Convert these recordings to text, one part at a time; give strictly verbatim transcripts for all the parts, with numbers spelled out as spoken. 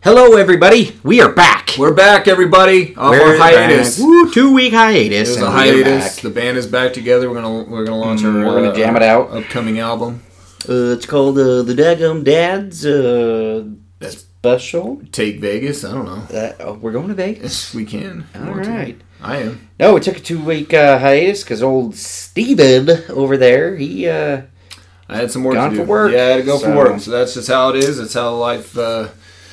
Hello, everybody. We are back. We're back, everybody. Off We're our hiatus. back. Woo, two week hiatus. It was a and hiatus. back. The band is back together. We're gonna we're gonna launch Mm, our we're gonna uh, jam it out. upcoming album. Uh, it's called uh, the Daggum Dads uh, That's Special. Take Vegas. I don't know. Uh, oh, we're going to Vegas. We can. All right. I am. No, we took a two week uh, hiatus because old Steven over there, he uh, I had some work Gone to do. for work, Yeah, I had to go so- for work. So that's just how it is. It's how life. Uh,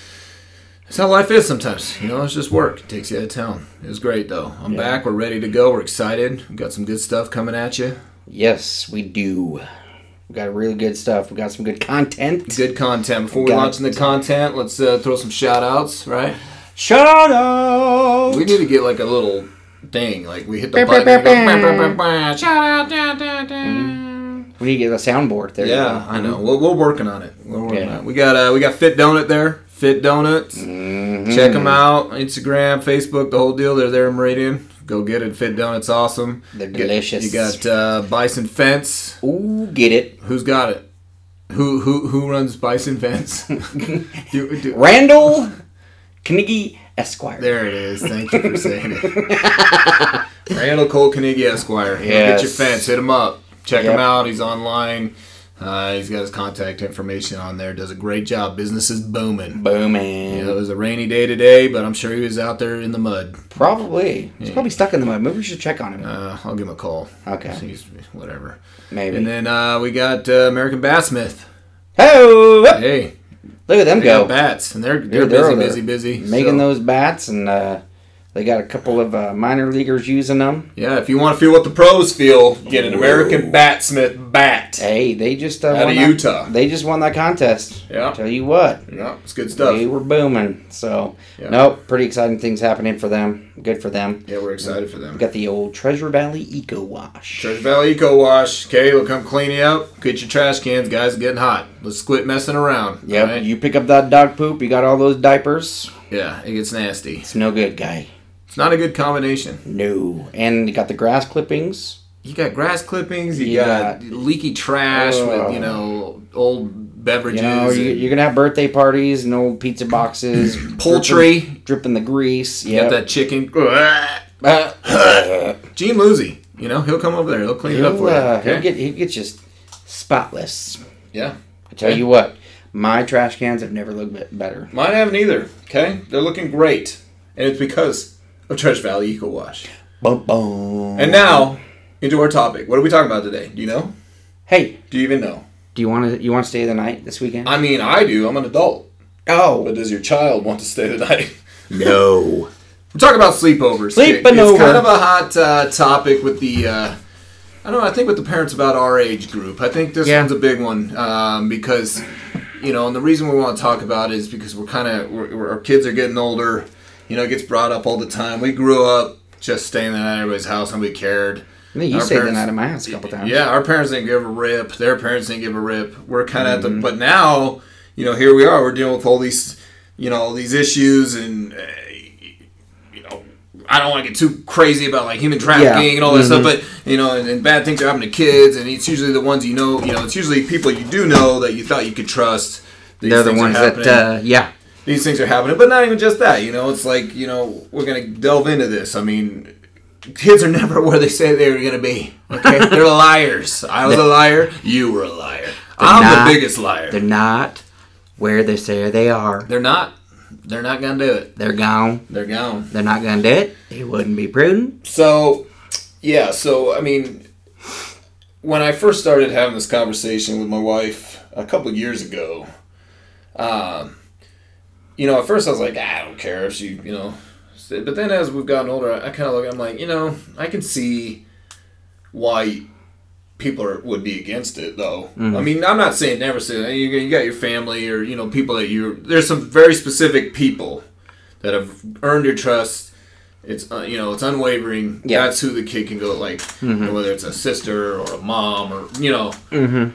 it's how life is sometimes. You know, it's just work. It takes you out of town. It was great though. I'm Yeah. back. We're ready to go. We're excited. We got some good stuff coming at you. yes, we do. We got really good stuff. We got some good content. Good content. Before we Got- launch into the content, let's uh, throw some shout outs, right? Shout out! We need to get like a little thing. Like we hit the Bah, button bah, and it bah, goes, bah. bah, bah, bah, shout out, da, da, da. We need to get a soundboard there. Yeah, I know. We're, we're working on it. We're working Yeah. on it. We got uh, we got Fit Donut there. Fit Donuts. Mhm. Check them out. Instagram, Facebook, the whole deal. They're there in Meridian. Go get it. Fit Donuts, awesome. They're You got- delicious. You got uh, Bison Fence. Ooh, get it. Who's got it? Who who who runs Bison Fence? do, do, Randall Carnegie Esquire. There it is. Thank you for saying it. Randall Cole Carnegie Esquire. Go Yes. Get your fence. Hit him up. Check Yep. him out. He's online. Uh, he's got his contact information on there. Does a great job. Business is booming. Booming. Yeah, it was a rainy day today, but I'm sure he was out there in the mud. Probably. He's Yeah. probably stuck in the mud. Maybe we should check on him. Uh, I'll give him a call. Okay. He's, whatever. Maybe. And then uh, we got uh, American Batsmith. Oh, Hey, look at them they go. got bats, and they're they're, Dude, they're busy, over there busy, busy, Making So, those bats, and uh, they got a couple of uh, minor leaguers using them. Yeah, if you want to feel what the pros feel, get an American Batsmith bat Hey, they just uh, out won of that- Utah. They just won that contest. Yeah. Tell you what, Yeah, it's good stuff. they were booming. So, Yeah. nope, pretty exciting things happening for them. Good for them. Yeah, we're excited for them. We got the old Treasure Valley Eco Wash. Treasure Valley Eco Wash. Okay, we'll come clean you up. Get your trash cans, guys. It's getting hot. Let's quit messing around. Yep, alright? you pick up that dog poop, you got all those diapers. Yeah, it gets nasty. It's no good, guy. It's not a good combination. No. And you got the grass clippings. You got grass clippings. You Yeah. got leaky trash Ugh. with you know old beverages. You know, you, and you're going to have birthday parties and old pizza boxes. poultry. Dripping, dripping the grease. You got Yeah. that chicken. Uh, Gene Lucy. You know he'll come over there. He'll clean it up he'll, for you. uh, Okay? he'll get, he'll get you spotless. yeah. I tell you what, my trash cans have never looked bit better. Mine haven't either. Okay, they're looking great, and it's because of Treasure Valley Eco Wash. Boom, boom. And now into our topic. What are we talking about today? Do you know? Hey, Do you even know? do you want to you want to stay the night this weekend? I mean, I do. I'm an adult. Oh, But does your child want to stay the night? no. We're talking about sleepovers. Sleeping it's over. kind of a hot uh, topic with the, uh, I don't know, I think with the parents about our age group. I think this Yeah. one's a big one um, because, you know, and the reason we want to talk about it is because we're kind of, we're, we're- our kids are getting older. You know, it gets brought up all the time. We grew up just staying the night at everybody's house. Nobody cared. I think you Our stayed the parents- night at my house a couple times. Yeah, our parents didn't give a rip. Their parents didn't give a rip. We're kind of Mm-hmm. at the, but now, you know, here we are. We're dealing with all these, you know, these issues, and uh, you know, I don't want to get too crazy about like human trafficking Yeah. and all that Mhm. stuff, but you know, and, and bad things are happening to kids, and it's usually the ones you know. You know, it's usually people you do know that you thought you could trust. These They're the things are ones that, happening. uh, yeah. These things are happening, but not even just that. You know, it's like, you know, we're gonna delve into this. I mean, kids are never where they say they were gonna be. Okay, they're liars. I was a liar. You were a liar. I'm not- the biggest liar. They're not where they say they are. They're not. They're not gonna do it. They're gone. They're gone. They're not going to do it. It wouldn't be prudent. So, yeah. So I mean, when I first started having this conversation with my wife a couple of years ago, um, you know, at first I was like, ah, I don't care if she, you know, but then as we've gotten older, I kind of look, I'm like, you know, I can see why people are, would be against it, though. Mhm. I mean, I'm not saying never say that. You, you got your family or, you know, people that you, there's some very specific people that have earned your trust. It's, uh, you know, it's unwavering. Yeah. That's who the kid can go, like, you know, Mhm. whether it's a sister or a mom or, you know. Mm-hmm.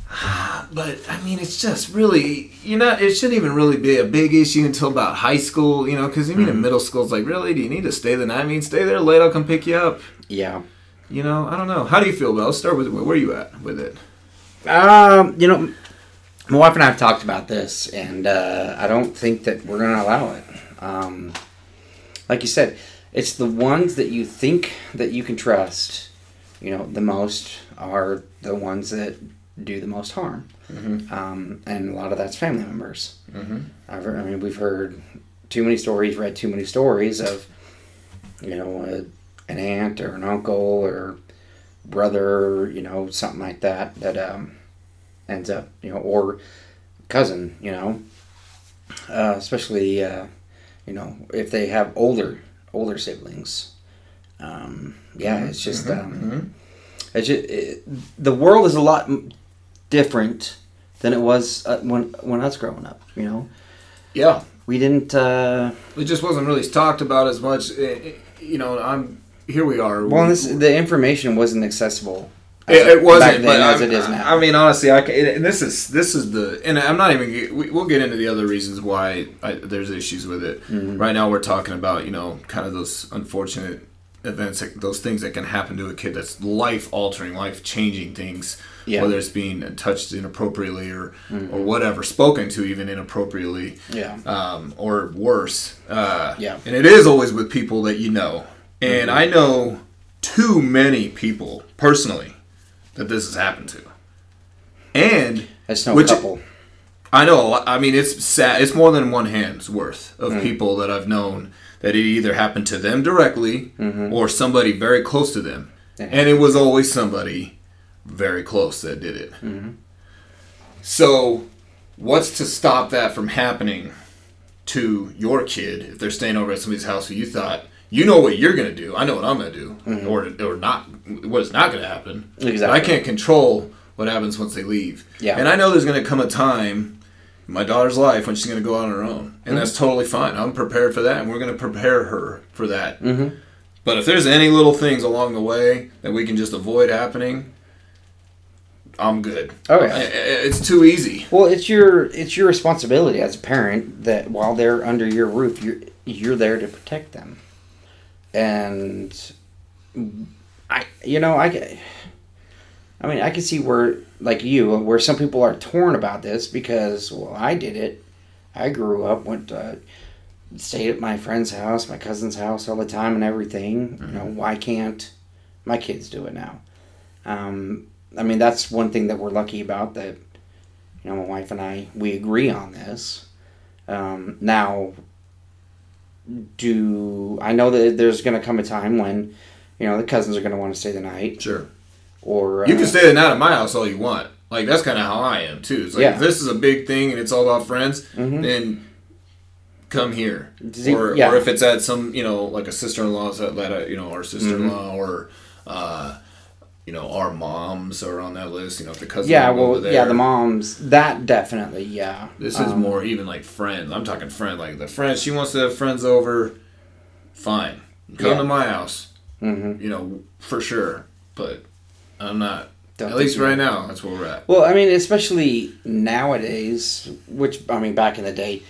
But I mean, it's just really, you know, it shouldn't even really be a big issue until about high school, you know, because even in middle school, it's like, really, do you need to stay the night? I mean, stay there late, I'll come pick you up. Yeah. You know, I don't know. How do you feel, Bill? Let's start with where are you at with it? Um, you know, my wife and I have talked about this, and uh, I don't think that we're going to allow it. Um, like you said, it's the ones that you think that you can trust, you know, the most are the ones that do the most harm. Mm-hmm. Um, and a lot of that's family members. Mm-hmm. I've, I mean, we've heard too many stories, read too many stories of, you know, a, an aunt or an uncle or brother, you know, something like that, that um, ends up, you know, or cousin, you know, uh, especially, uh, you know, if they have older, older siblings. Um, yeah, mm-hmm. it's just, um, mm-hmm. it's just, it, the world is a lot different than it was uh, when when I was growing up, you know? Yeah. We didn't... Uh, it just wasn't really talked about as much. It, it, you know, I'm... Here we are. Well, we, this, the information wasn't accessible. It, it wasn't, back then but as I'm, it is now. I mean, honestly, I can, and this is this is the, and I'm not even. We, we'll get into the other reasons why I, there's issues with it. Mm-hmm. Right now, we're talking about, you know, kind of those unfortunate events, those things that can happen to a kid that's life altering, life changing things. Yeah. Whether it's being touched inappropriately or mm-hmm. or whatever, spoken to even inappropriately. Yeah. Um, or worse. Uh, yeah. And it is always with people that you know, and mm-hmm. I know too many people personally that this has happened to. And that's no which, couple. I know. I mean, it's sad. It's more than one hand's worth of mm. people that I've known that it either happened to them directly mm-hmm. or somebody very close to them. Yeah. And it was always somebody very close that did it. Mm-hmm. So, what's to stop that from happening to your kid if they're staying over at somebody's house who you thought, you know what you're going to do. I know what I'm going to do. Mm-hmm. Or or not. What is not going to happen. Exactly. But I can't control what happens once they leave. Yeah. And I know there's going to come a time in my daughter's life when she's going to go out on her own. And mm-hmm. that's totally fine. I'm prepared for that. And we're going to prepare her for that. Mm-hmm. But if there's any little things along the way that we can just avoid happening, I'm good. Oh yeah. It's too easy. Well, it's your it's your responsibility as a parent that while they're under your roof, you're you're there to protect them. And I, you know, I, I mean, I can see where, like you, where some people are torn about this because, well, I did it. I grew up, went to, stayed at my friend's house, my cousin's house all the time and everything. Mm-hmm. You know, why can't my kids do it now? Um, I mean, that's one thing that we're lucky about, that, you know, my wife and I, we agree on this. Um, now, do I know that there's going to come a time when, you know, the cousins are going to want to stay the night? Sure. Or uh, you can stay the night at my house all you want. Like, that's kind of how I am too. It's like, yeah. if this is a big thing and it's all about friends, mm-hmm. then come here. He, or yeah. or if it's at some, you know, like a sister-in-law's at, at you know, our sister-in-law mm-hmm. or uh, you know, our moms are on that list. You know, if the cousins yeah, are well, over there. Yeah, the moms. That definitely, yeah. This is um, more even like friends. I'm talking friends. Like the friends, she wants to have friends over. Fine, come yeah. to my house. Mm-hmm. You know, for sure. But I'm not. Don't at least right now, that's where we're at. Well, I mean, especially nowadays, which I mean, back in the day,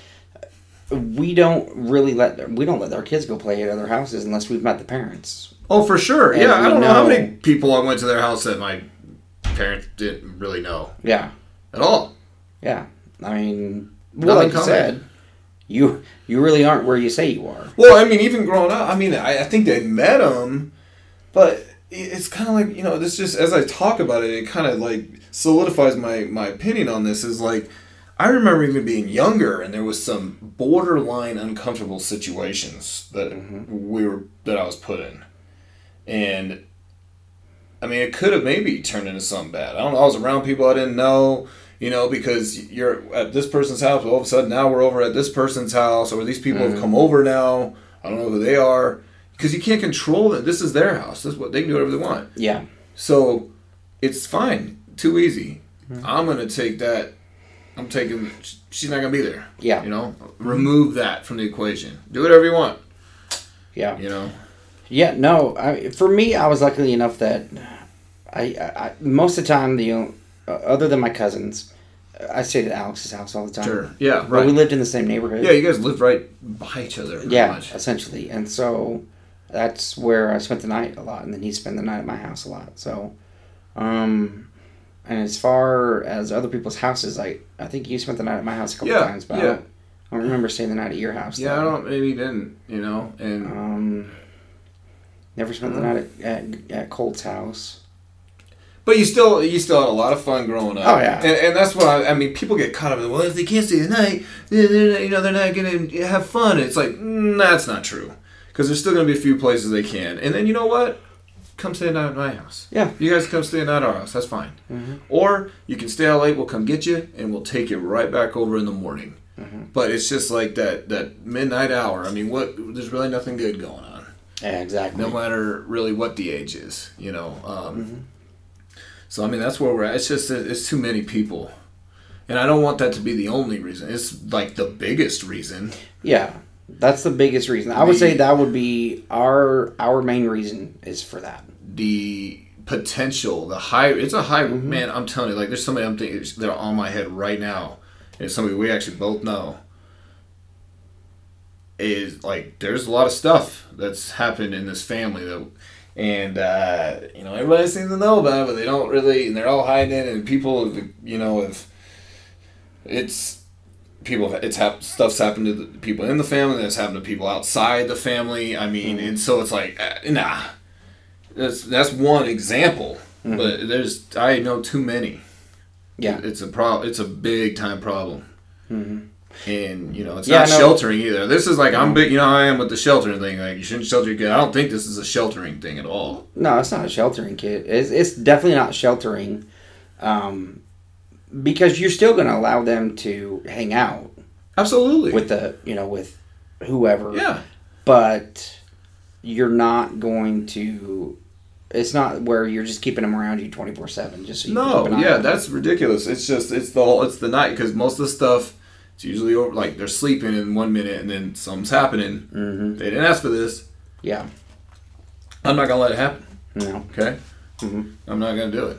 we don't really let we don't let our kids go play at other houses unless we've met the parents. Oh, for sure. And yeah, I don't know, know how many people I went to their house that my parents didn't really know. Yeah. At all. Yeah. I mean, well, like you said, you you really aren't where you say you are. Well, I mean, even growing up, I mean, I, I think they met them, but it's kind of like, you know, this just, as I talk about it, it kind of like solidifies my, my opinion on this is like, I remember even being younger, and there was some borderline uncomfortable situations that mm-hmm. we were that I was put in. And, I mean, it could have maybe turned into something bad. I don't know. I was around people I didn't know, you know, because you're at this person's house, but all of a sudden now we're over at this person's house, or these people mm-hmm. have come over now. I don't know who they are. Because you can't control them. This is their house. This is what they can do whatever they want. Yeah. So, it's fine. Too easy. Mm-hmm. I'm going to take that. I'm taking... She's not going to be there. Yeah. You know? Remove that from the equation. Do whatever you want. Yeah. You know? Yeah, no. I, for me, I was lucky enough that I, I most of the time, the uh, other than my cousins, I stayed at Alex's house all the time. Sure. Yeah, right. But we lived in the same neighborhood. Yeah, you guys lived right by each other. Yeah, much. essentially. And so that's where I spent the night a lot. And then he spent the night at my house a lot. So, um, And as far as other people's houses, I I think you spent the night at my house a couple Yeah, times, but I, yeah. don't, I don't remember staying the night at your house. Yeah, though. I don't. Maybe you didn't. You know, and Um, never spent the night at, at, at Colt's house. but you still you still had a lot of fun growing up. Oh, yeah. and, and that's what I, I mean. People get caught up in, well, if they can't stay the night, then they're not, you know they're not gonna have fun. It's like mm, that's not true, because there's still gonna be a few places they can. And then you know what? Come stay the night at my house. Yeah. You guys come stay the night at our house. That's fine. Mm-hmm. Or you can stay out late. We'll come get you, and we'll take you right back over in the morning. Mm-hmm. But it's just like that that midnight hour. I mean, what? There's really nothing good going on. Yeah, exactly. No matter really what the age is, you know. Um, Mm-hmm. So I mean, that's where we're at. It's just that it's too many people, and I don't want that to be the only reason. It's like the biggest reason. Yeah, that's the biggest reason. I would The- say that would be our our main reason is for that. The potential, the high. It's a high Mm-hmm. man. I'm telling you, like there's somebody I'm thinking they're on my head right now. It's somebody we actually both know. Is like there's a lot of stuff that's happened in this family that, and uh, you know everybody seems to know about it, but they don't really, and they're all hiding it. And people, have, you know, if it's people, have, it's hap- stuff's happened to the people in the family, that's happened to people outside the family. I mean, Mm-hmm. and so it's like uh, nah, that's that's one example, Mm-hmm. but there's I know too many. Yeah. It's a pro. It's a big time problem. Mm-hmm. And you know, it's Yeah, not no. sheltering either. This is like I'm big. You know, how I am with the sheltering thing. Like you shouldn't shelter your kid. I don't think this is a sheltering thing at all. No, it's not a sheltering kid. It's, it's definitely not sheltering, um, because you're still going to allow them to hang out Absolutely. with the you know with whoever. yeah. But you're not going to. It's not where you're just keeping them around you twenty-four seven. Just so you can No. keep an eye Yeah, on them. that's ridiculous. It's just it's the whole it's the night because most of the stuff it's usually over like they're sleeping in one minute and then something's happening. Mm-hmm. They didn't ask for this. Yeah. I'm not gonna let it happen. No. Okay. Mm-hmm. I'm not gonna do it.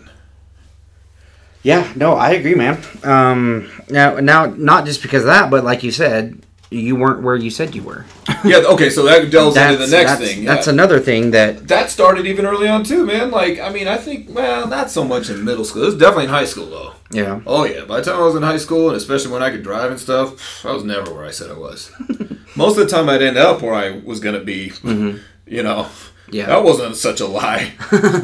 Yeah, no, I agree, man. Um, now, now, not just because of that, but like you said, you weren't where you said you were. Yeah. Okay. So that delves into the next that's, thing. Yeah. That's another thing that. That started even early on too, man. Like, I mean, I think, well, not so much in middle school. It was definitely in high school, though. Yeah. Oh, yeah. By the time I was in high school, and especially when I could drive and stuff, I was never where I said I was. Most of the time, I'd end up where I was going to be, Mm-hmm. you know. Yeah. That wasn't such a lie.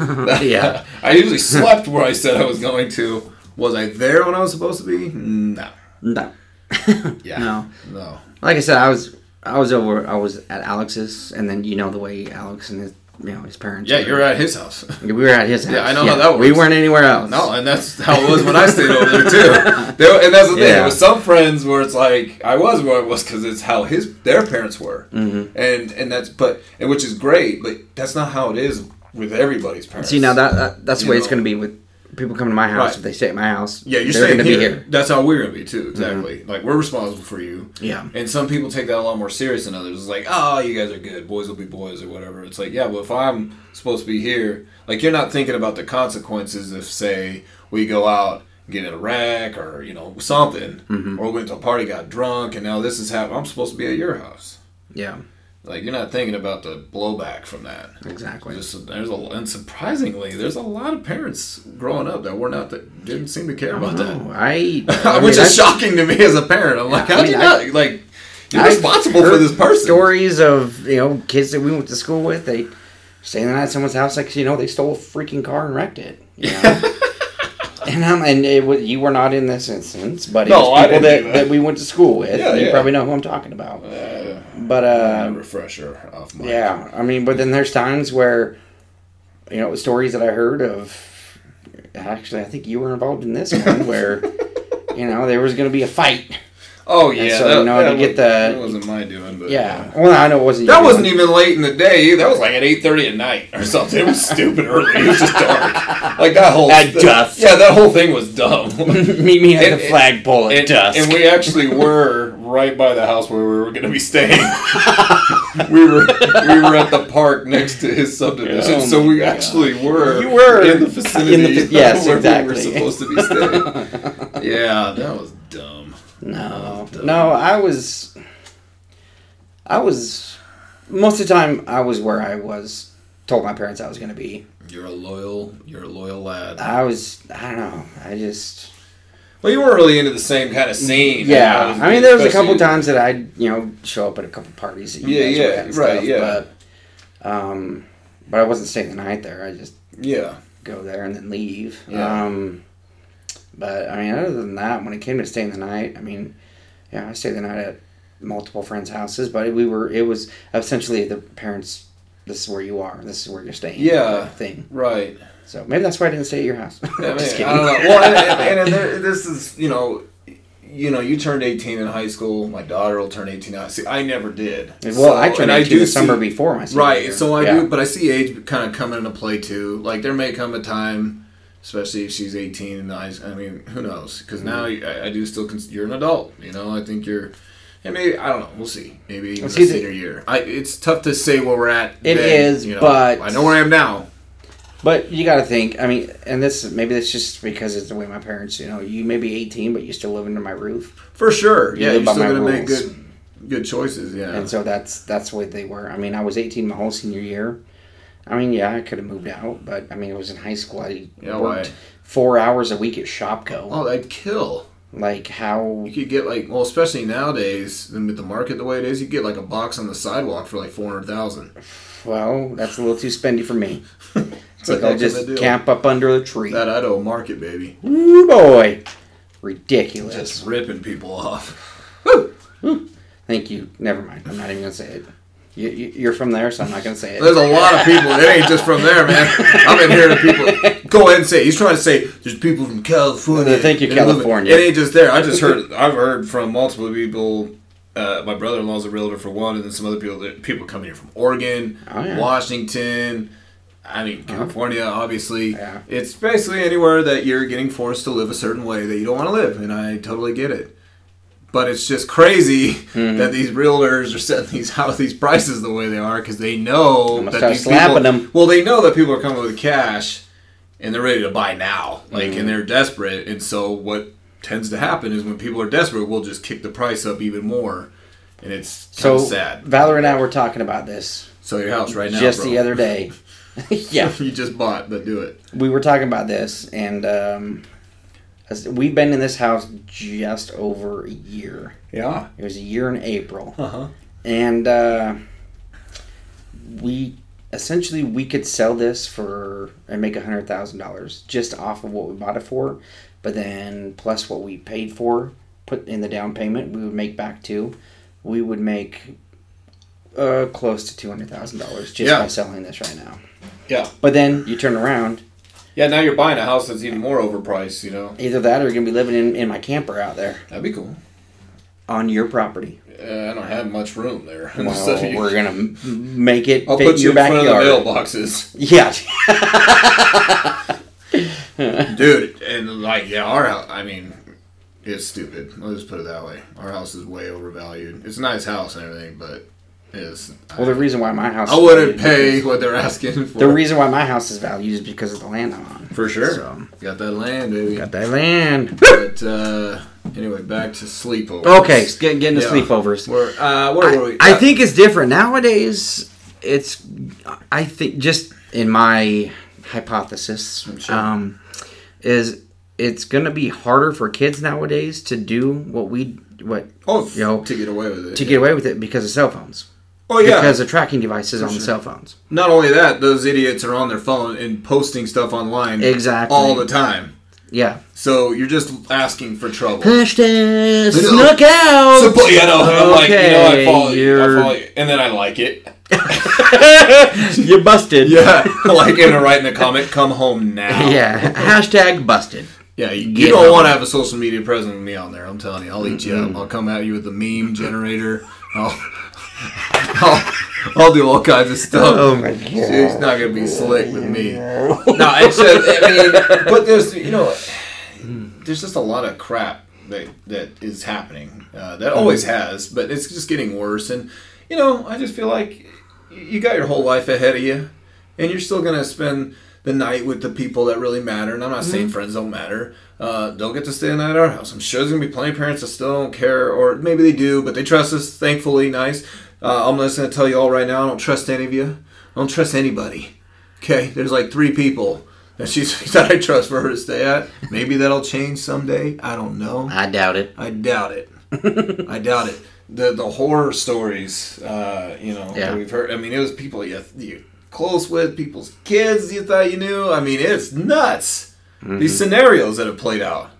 Yeah. I usually slept where I said I was going to. Was I there when I was supposed to be? No. No. Yeah. No. No. Like I said, I was I was over. I was at Alex's, and then you know the way Alex and his you know his parents. Yeah, were. you're at his house. We were at his house. Yeah, I know how that works. We weren't anywhere else. No, and that's how it was when I stayed over there too. There, and that's the thing. Yeah. There was some friends where it's like I was where I was because it's how his their parents were, Mm-hmm. and and that's but and which is great, but that's not how it is with everybody's parents. See, now that, that that's the You way it's know. going to be with people coming to my house. Right. If they stay at my house, Yeah, you're they're staying gonna here. be here. That's how we're gonna be too. Exactly. Like we're responsible for you. Yeah. And some people take that a lot more serious than others. It's like, oh, you guys are good. Boys will be boys or whatever. It's like, yeah, but if I'm supposed to be here, like you're not thinking about the consequences if, say, we go out and get in a wreck or, you know, something. Mm-hmm. Or we went to a party, got drunk, and now this is happening. I'm supposed to be at your house. Yeah. Like, you're not thinking about the blowback from that. Exactly. Just, there's a, and surprisingly, there's a lot of parents growing up that were not that didn't seem to care about that. Oh, I, I Which mean, is shocking to me as a parent. I'm like, I how do mean, you I- not like? You're I've responsible for heard this person. Stories of you know kids that we went to school with. They staying the night at someone's house, like you know they stole a freaking car and wrecked it. You know? and um, and it was, you were not in this instance, but it No, I was people didn't that, do that. that we went to school with. Yeah, you yeah. probably know who I'm talking about. Uh, But uh, refresher off my. yeah, I mean, but then there's times where you know stories that I heard of. Actually, I think you were involved in this one where you know there was going to be a fight. Oh yeah, so, that, you know, that to get was, the- that wasn't my doing, but Yeah, well, I know it wasn't. That you. wasn't even late in the day. That was like at eight thirty at night or something. It was stupid early. It was just dark. Like that whole At th- dusk. Yeah, that whole thing was dumb. Meet me at And- the flagpole at and, dusk. and we actually were right by the house where we were going to be staying. we were we were at the park next to his subdivision, Oh so my we God. actually were You were in the vicinity in the fa- yes, where exactly. we were supposed to be staying. Yeah, that was dumb. No, Dumb. no, I was, I was, most of the time I was where I was told my parents I was going to be. You're a loyal, you're a loyal lad. I was, I don't know, I just... Well, you weren't really into the same kind of scene. Yeah, you know, I mean, there was a couple especially- times that I'd, you know, show up at a couple parties that you Yeah, guys yeah, were at and right, stuff, yeah. But, um, but I wasn't staying the night there. I just Yeah. go there and then leave. Yeah. Um, but, I mean, other than that, when it came to staying the night, I mean, yeah, I stayed the night at multiple friends' houses, but we were, it was essentially the parents, this is where you are, this is where you're staying. Yeah. Thing. Right. So maybe that's why I didn't stay at your house. I, mean, Just I kidding. don't know. Well, and, and, and there, this is, you know, you know, you turned eighteen in high school. My daughter will turn eighteen now. See, I never did. Well, So- I turned and eighteen do the summer see- before my senior Right. year. So I Yeah. do, but I see age kind of coming into play too. Like there may come a time, especially if she's eighteen and I, I mean, who knows? Because now Mm-hmm. I, I do still consider you're an adult. You know, I think you're. And maybe I don't know. We'll see. Maybe even Well, the see, the- senior year. I, it's tough to say where we're at. It then, is, you know. but- I know where I am now. But you got to think. I mean, and this maybe that's just because it's the way my parents. You know, you may be eighteen, but you still live under my roof, For sure. You Yeah, live you're by still my gonna make rules. good, good choices. Yeah. and so that's that's the way they were. I mean, I was eighteen my whole senior year. I mean, yeah, I could have moved out, but I mean, I was in high school. I Yeah, worked why? four hours a week at Shopko. Oh, that'd kill. Like how? You could get like, well, especially nowadays, and with the market the way it is, you get like a box on the sidewalk for like four hundred thousand. Well, that's a little too spendy for me. It's What like the I'll heck am I just doing? camp up under the tree. That Idaho market, baby, Ooh boy, ridiculous. just ripping people off. Thank you. Never mind. I'm not even gonna say it. You, you, you're from there, so I'm not gonna say it. There's a lot of people. It ain't just from there, man. I've been hearing people. Go ahead and say it. He's trying to say there's people from California. Thank you, and living- California. It ain't just there. I just heard. I've heard from multiple people. Uh, my brother-in-law's a realtor for one, and then some other people. People coming here from Oregon, Oh, yeah. Washington. I mean, California, obviously. Yeah. It's basically anywhere that you're getting forced to live a certain way that you don't want to live, and I totally get it. But it's just crazy Mm-hmm. that these realtors are setting these how these prices the way they are because they know I'm gonna that start these slapping people. them. Well, they know that people are coming with cash, and they're ready to buy now, like, Mm-hmm. and they're desperate. And so what tends to happen is when people are desperate, we'll just kick the price up even more, and it's So kind of sad. Valerie and I were talking about this Sell your house right now, just bro. the other day. Yeah, You just bought, but do it. we were talking about this, and um, as- we've been in this house just over a year. Yeah. It was a year in April, Uh huh. and uh, we essentially we could sell this for and make a hundred thousand dollars just off of what we bought it for, but then plus what we paid for, put in the down payment, we would make back too. We would make uh, close to two hundred thousand dollars just Yeah. by selling this right now. Yeah. But then you turn around, Yeah. Now you're buying a house that's even more overpriced. You know. either that or you're gonna be living in, in my camper out there That'd be cool. on your property. Uh, I don't have much room there. Well, So you- we're gonna m- make it I'll fit put you your in front backyard. of the mailboxes. Yeah. Dude, and like, yeah, our house, I mean, it's stupid. Let's just put it that way. Our house is way overvalued. It's a nice house and everything, but it's. Well, the reason why my house I is wouldn't valued pay is- what they're asking for. The reason why my house is valued is because of the land I'm on. For sure. So, Got that land, baby. got that land. But, uh, anyway, back to sleepovers. Okay, get, getting to Yeah. sleepovers. Where, uh, where were we? I, I Uh, think it's different nowadays. It's, I think, just in my hypothesis, Sure. um, is it's gonna be harder for kids nowadays to do what we what Oh, you know to get away with it. to get away with it because of cell phones. Oh, yeah. Because of tracking devices on the sure. cell phones. Not only that, those idiots are on their phone and posting stuff online Exactly. all the time. Yeah. So you're just asking for trouble. Hashtag know. snuck out. So, but, you know, I'm like, you know, I Okay, follow, you, I you're- follow you, and then I like it. You're busted. Yeah, like in a write in the comment, come home now. Yeah. Hashtag busted. Yeah, you, you Get don't home. want to have a social media presence with me on there. I'm telling you, I'll eat you up. I'll come at you with the meme generator. I'll, I'll, I'll do all kinds of stuff. Oh my god. She's not gonna be slick with me. No, it's just, I mean, but there's, you know, there's just a lot of crap that that is happening. Uh, that always has, but it's just getting worse. And you know, I just feel like you got your whole life ahead of you, and you're still gonna spend the night with the people that really matter. And I'm not saying friends don't matter. Uh, don't get to stay the night at our house. I'm sure there's gonna be plenty of parents that still don't care, or maybe they do, but they trust us. Thankfully, nice. Uh, I'm just gonna tell you all right now. I don't trust any of you. I don't trust anybody. Okay, there's like three people that she's that I trust for her to stay at. Maybe that'll change someday. I don't know. I doubt it. I doubt it. I doubt it. The the horror stories, uh, you know, Yeah. that we've heard. I mean, it was people you you close with, people's kids you thought you knew. I mean, it's nuts. Mm-hmm. These scenarios that have played out.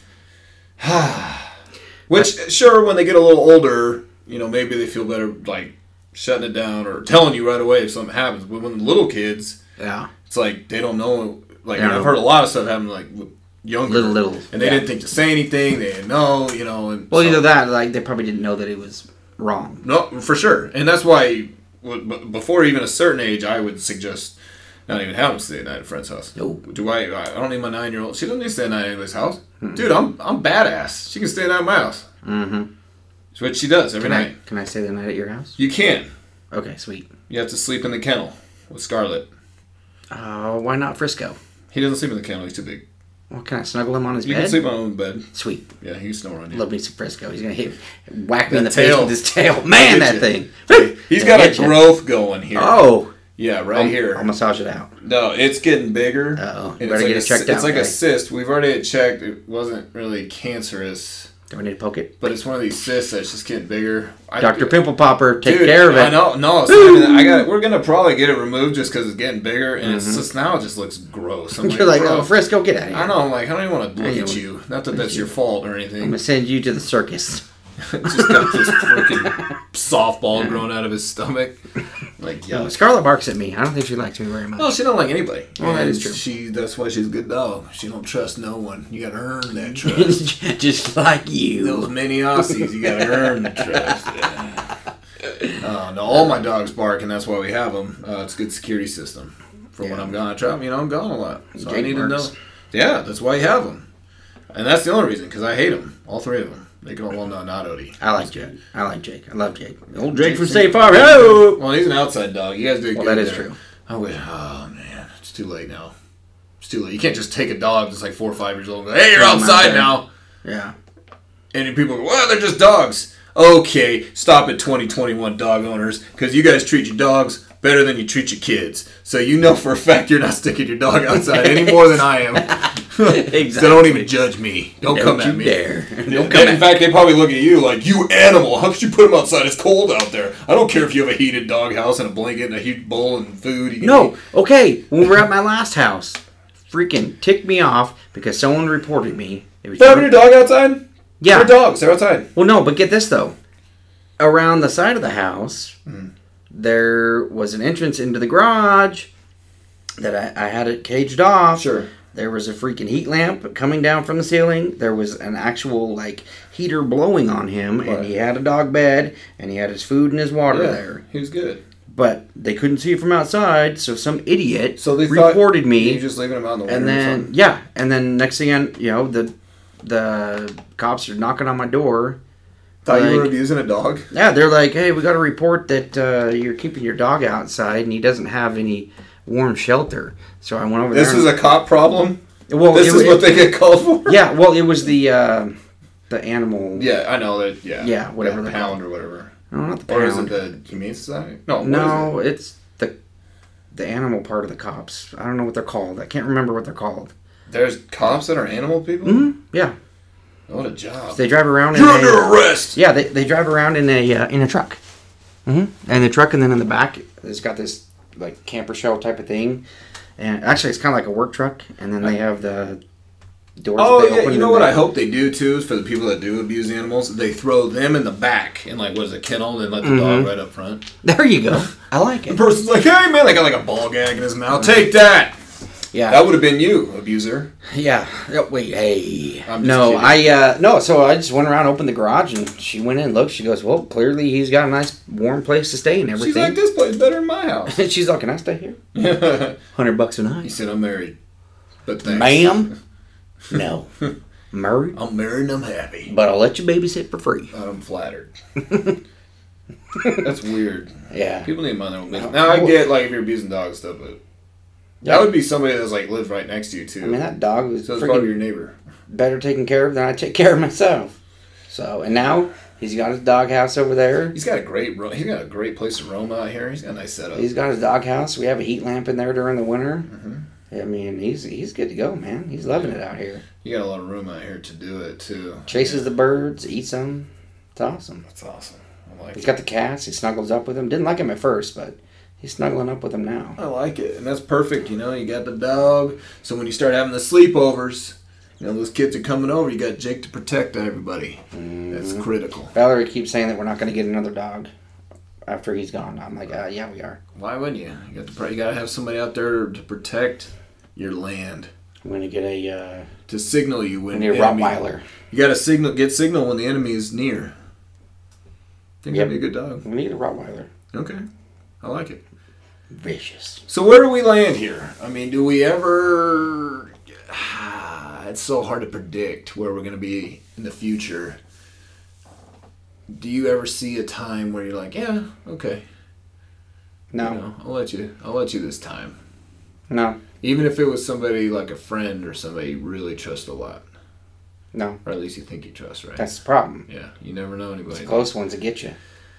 Which, sure, when they get a little older, you know, maybe they feel better, like, shutting it down or telling you right away if something happens. But when the little kids, yeah, it's like, they don't know. Like, yeah. I've heard a lot of stuff happen, like, with younger. Little, little. And they yeah. didn't think to say anything. They didn't know, you know. And well, so, either that, like, they probably didn't know that it was wrong. No, for sure. And that's why, before even a certain age, I would suggest not even having to stay at night at a friend's house. No. Do I? I don't need my nine-year-old. She doesn't need to stay at night at anybody's house. Mm-hmm. Dude, I'm I'm badass. She can stay at night at my house. Mm-hmm. That's what she does every can night. I, can I stay the night at your house? You can. Okay, sweet. You have to sleep in the kennel with Scarlett. Oh, uh, why not Frisco? He doesn't sleep in the kennel. He's too big. Well, can I snuggle him on his you bed? You can sleep on his own bed. Sweet. Yeah, he can snore on you. Love me some Frisco. He's going to hit, whack me that in the tail. face with his tail. Man, that you. thing. He's got a growth you. going here. Oh. Yeah, right I'll, here. I'll massage it out. No, it's getting bigger. Uh-oh. You better like get it checked a, out. It's like okay? a cyst. We've already checked. It wasn't really cancerous. Do I need to poke it? But it's one of these cysts that's just getting bigger. Doctor Pimple Popper, take dude, care of it. I know. No, so I got. We're gonna probably get it removed just because it's getting bigger, and mm-hmm. it's just now it just looks gross. I'm You're like, like oh, Frisco, get out of here. I know. I'm like, I don't even want to look at you. Not that that's your fault or anything. I'm gonna send you to the circus. Just got this freaking softball growing out of his stomach. Like, yeah. No, Scarlett barks at me. I don't think she likes me very much. No, she don't like anybody. Well, and that is true. She, that's why she's a good dog. She don't trust no one. You gotta earn that trust. Just like you. Those mini Aussies, you gotta earn the trust. Yeah. Uh, no, all my dogs bark, and that's why we have them. Uh, it's a good security system for yeah. when I'm gone. I travel, you know, I'm gone a lot, so Jake I need barks. to know. Yeah, that's why you have them, and that's the only reason because I hate them, all three of them. They can all well, no, not Odie. I like Jake. I like Jake. I love Jake. Old Jake from State Farm. Oh! Well, he's an outside dog. You guys do well, good that is there. true. I wish. Oh man, it's too late now. It's too late. You can't just take a dog that's like four or five years old and go, "Hey, you're outside now." Yeah. And people go, "Well, they're just dogs." Okay, stop it, twenty twenty-one dog owners, because you guys treat your dogs better than you treat your kids. So you know for a fact you're not sticking your dog outside any more than I am. Exactly. So don't even judge me. Don't, don't come at me. Dare. Don't come in fact, they probably look at you like, you animal. How could you put him outside? It's cold out there. I don't care if you have a heated dog house and a blanket and a huge bowl and food. You can no. eat. Okay. When we were at my last house, freaking ticked me off because someone reported me. They having your dog outside? Yeah. They're dogs. They're outside. Well, no, but get this, though. Around the side of the house, mm. there was an entrance into the garage that I, I had it caged off. Sure. There was a freaking heat lamp coming down from the ceiling. There was an actual, like, heater blowing on him, right. And he had a dog bed, and he had his food and his water yeah, there. He was good. But they couldn't see it from outside, so some idiot so they reported me. You just leaving him out in the winter and then, or something? Yeah, and then next thing I, you know, the the cops are knocking on my door. Thought like, you were abusing a dog? Yeah, they're like, hey, we got a report that uh, you're keeping your dog outside and he doesn't have any warm shelter. So I went over this there. This is a cop problem? Well, this it, is it, what they get called for? Yeah, well, it was the uh, the animal. Yeah, I know that. Yeah, yeah, whatever. The the pound or whatever. No, not the pound. Or is it the Humane Society? No, no, it? it's the the animal part of the cops. I don't know what they're called. I can't remember what they're called. There's cops that are animal people? Mm-hmm. Yeah. What a job. So they drive around. You're in under a, arrest! Yeah, they, they drive around in a uh, in a truck. Mm-hmm. And the truck, and then in the back, it's got this like camper shell type of thing. And actually, it's kind of like a work truck. And then they have the doors. Oh, that they yeah. open You know and what they, I hope they do, too, is for the people that do abuse animals, they throw them in the back in, like, what is it, kennel, and let the mm-hmm. dog right up front. There you go. I like it. The person's like, hey, man, they got like a ball gag in his mouth. Take that! Yeah, that would have been you, abuser. Yeah. Oh, wait, hey. I'm just no, kidding. I uh, no. So I just went around, opened the garage, and she went in. Looked, she goes, "Well, clearly he's got a nice warm place to stay and everything." She's like, "This place is better than my house." And she's like, "Can I stay here?" Hundred bucks a night. He said, "I'm married, but thanks." Ma'am, no, married. I'm married and I'm happy, but I'll let you babysit for free. I'm flattered. That's weird. Yeah, people need money. Now I get like if you're abusing dogs and stuff, but. That would be somebody that's like lives right next to you too. I mean, that dog was so it's probably your neighbor. Better taken care of than I take care of myself. So, and now He's got his doghouse over there. He's got a great ro- he's got a great place to roam out here. He's got a nice setup. He's got his doghouse. We have a heat lamp in there during the winter. Mm-hmm. I mean, he's he's good to go, man. He's loving it out here. You got a lot of room out here to do it too. Chases yeah. the birds, eats them. It's awesome. That's awesome. I like He's it. got the cats. He snuggles up with them. Didn't like him at first, but he's snuggling up with them now. I like it, and that's perfect. You know, you got the dog. So when you start having the sleepovers, you know those kids are coming over. You got Jake to protect everybody. Mm-hmm. That's critical. Valerie keeps saying that we're not going to get another dog after he's gone. I'm like, uh, yeah, we are. Why wouldn't you? You got to. You got to have somebody out there to protect your land. We're going to get a. Uh, to signal you when we need a enemy, Rottweiler. You got to signal, get signal when the enemy is near. I think Yep. that'd be a good dog. We need a Rottweiler. Okay, I like it. Vicious. So where do we land here? I mean, do we ever? It's so hard to predict where we're going to be in the future. Do you ever see a time where you're like, yeah, okay, No. you know, I'll let you, I'll let you this time, No. even if it was somebody like a friend or somebody you really trust a lot, No. or at least you think you trust, right? That's the problem. Yeah, you never know anybody. It's the close ones that get you.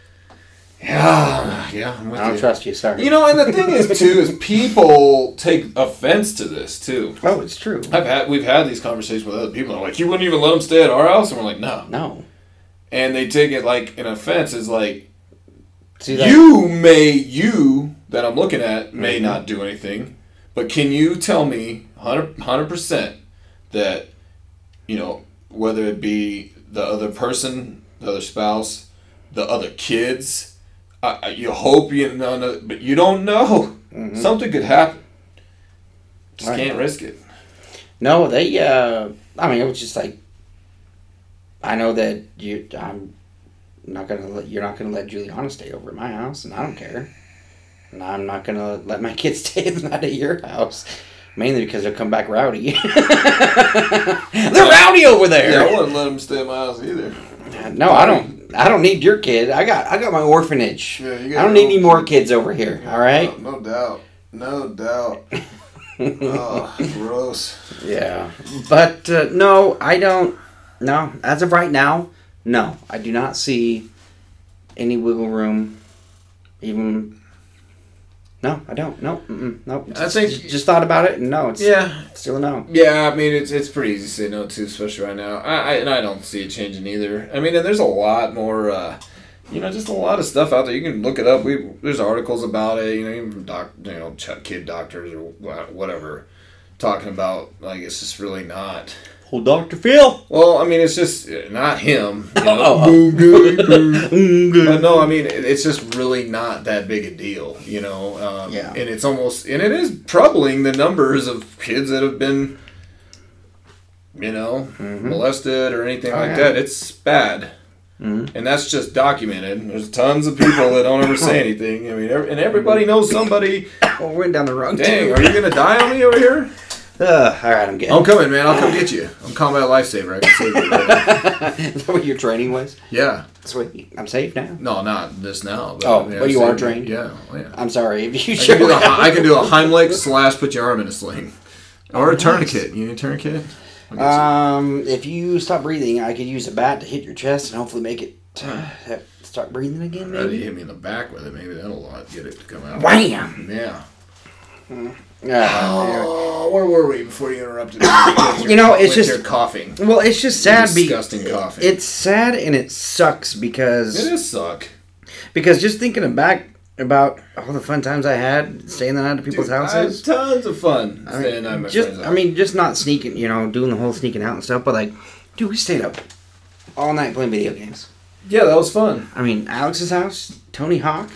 Yeah, yeah, I'm with I don't you. trust you, sorry. You know, and the thing is too is people take offense to this too. Oh, it's true. I've had we've had these conversations with other people. They're like, you wouldn't even let them stay at our house, and we're like, no, No. and they take it like an offense is like, See that? you may you that I'm looking at may Mhm. not do anything, but can you tell me one hundred percent that, you know, whether it be the other person, the other spouse, the other kids, I, you hope you know, no, but you don't know. Mhm. Something could happen. Just Right. can't risk it. No, they, uh, I mean, it was just like, I know that you, I'm not going to let, you're not going to let Juliana stay over at my house, and I don't care. And I'm not going to let my kids stay the night at your house. Mainly because they'll come back rowdy. They're rowdy over there. Yeah, I wouldn't let them stay at my house either. No, I don't. I don't need your kid. I got. I got my orphanage. Yeah, you I got don't need your any own more kid. kids over here. All right. No, no doubt. No doubt. Oh, gross. Yeah, but uh, no, I don't. No, as of right now, no, I do not see any wiggle room. Even. No, I don't. No, mm-mm, no. I think- just, just thought about it, and no, it's Yeah. still a no. Yeah, I mean, it's it's pretty easy to say no to, especially right now. I, I and I don't see it changing either. I mean, and there's a lot more, uh, you know, just a lot of stuff out there. You can look it up. We there's articles about it. You know, even from doc, you know, ch- kid doctors or wha- whatever, talking about like it's just really not. Oh, Doctor Phil. Well, I mean, it's just not him. You know? Oh, oh. Boom, good, boom. But no, I mean, it- it's just really not that big a deal, you know. Um, Yeah. And it's almost, and it is troubling the numbers of kids that have been, you know, Mhm. molested or anything Oh, like yeah. that. It's bad, Mhm. and that's just documented. There's tons of people that don't ever say anything. I mean, every, and everybody knows somebody. Oh, we went down the wrong. Dang, too. are you gonna die on me over here? Uh, all right, I'm getting. I'm coming, man. I'll come get you. I'm combat lifesaver. I can save you. Right? Is that what your training was? Yeah. Sweet. I'm safe now. No, not this now. But, Oh, yeah, but you same- are trained? Yeah, oh, yeah. I'm sorry if you I can, do show a, I can do a Heimlich slash put your arm in a sling. Or a nice. tourniquet. You need a tourniquet? I'll get you. Um, if you stop breathing, I could use a bat to hit your chest and hopefully make it uh, start breathing again. Rather you Maybe. hit me in the back with it. Maybe that'll uh, get it to come out. Wham! Yeah. Yeah. Oh, where were we before you interrupted me? With your You know, cough- it's with just- your coughing. Well, it's just sad. Be- Disgusting coughing. It's sad and it sucks because It does suck. because just thinking back about all the fun times I had staying the night at people's Dude, I houses. had tons of fun I staying mean, the night at my just friend's I house. mean, just not sneaking, you know, doing the whole sneaking out and stuff. But like, dude, we stayed up all night playing video games. Yeah, that was fun. I mean, Alex's house, Tony Hawk.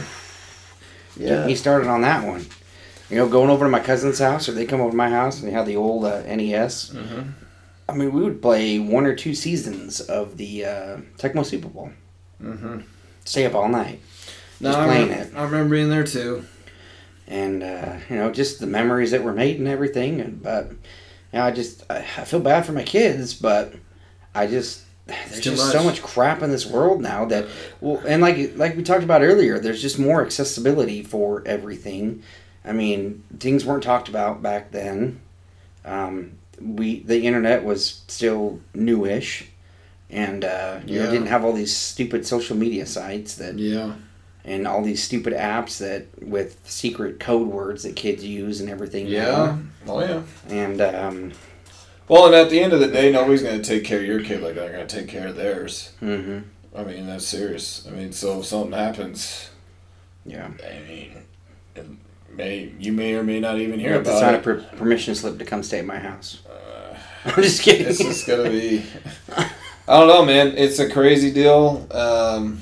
Yeah, he started on that one. You know, going over to my cousin's house, or they come over to my house and they have the old uh, N E S. Mm-hmm. I mean, we would play one or two seasons of the uh, Tecmo Super Bowl. Mm-hmm. Stay up all night, No, just I playing remember, it, I remember being there too. and uh, you know, just the memories that were made and everything. And but, you know, I just I, I feel bad for my kids, but I just there's too just much. so much crap in this world now that well, and like like we talked about earlier, there's just more accessibility for everything. I mean, things weren't talked about back then. Um, we the internet was still newish. And uh, you Yeah. know, didn't have all these stupid social media sites that Yeah. and all these stupid apps that with secret code words that kids use and everything. Yeah. now. Oh, yeah. And um, Well, and at the end of the day, nobody's going to take care of your kid like they're going to take care of theirs. mm-hmm. I mean, that's serious. I mean, so if something happens, yeah, I mean, it may you may or may not even you hear have to about sign it. a per- permission slip to come stay at my house. Uh, I'm just kidding. It's just going to be... I don't know, man. It's a crazy deal. Um,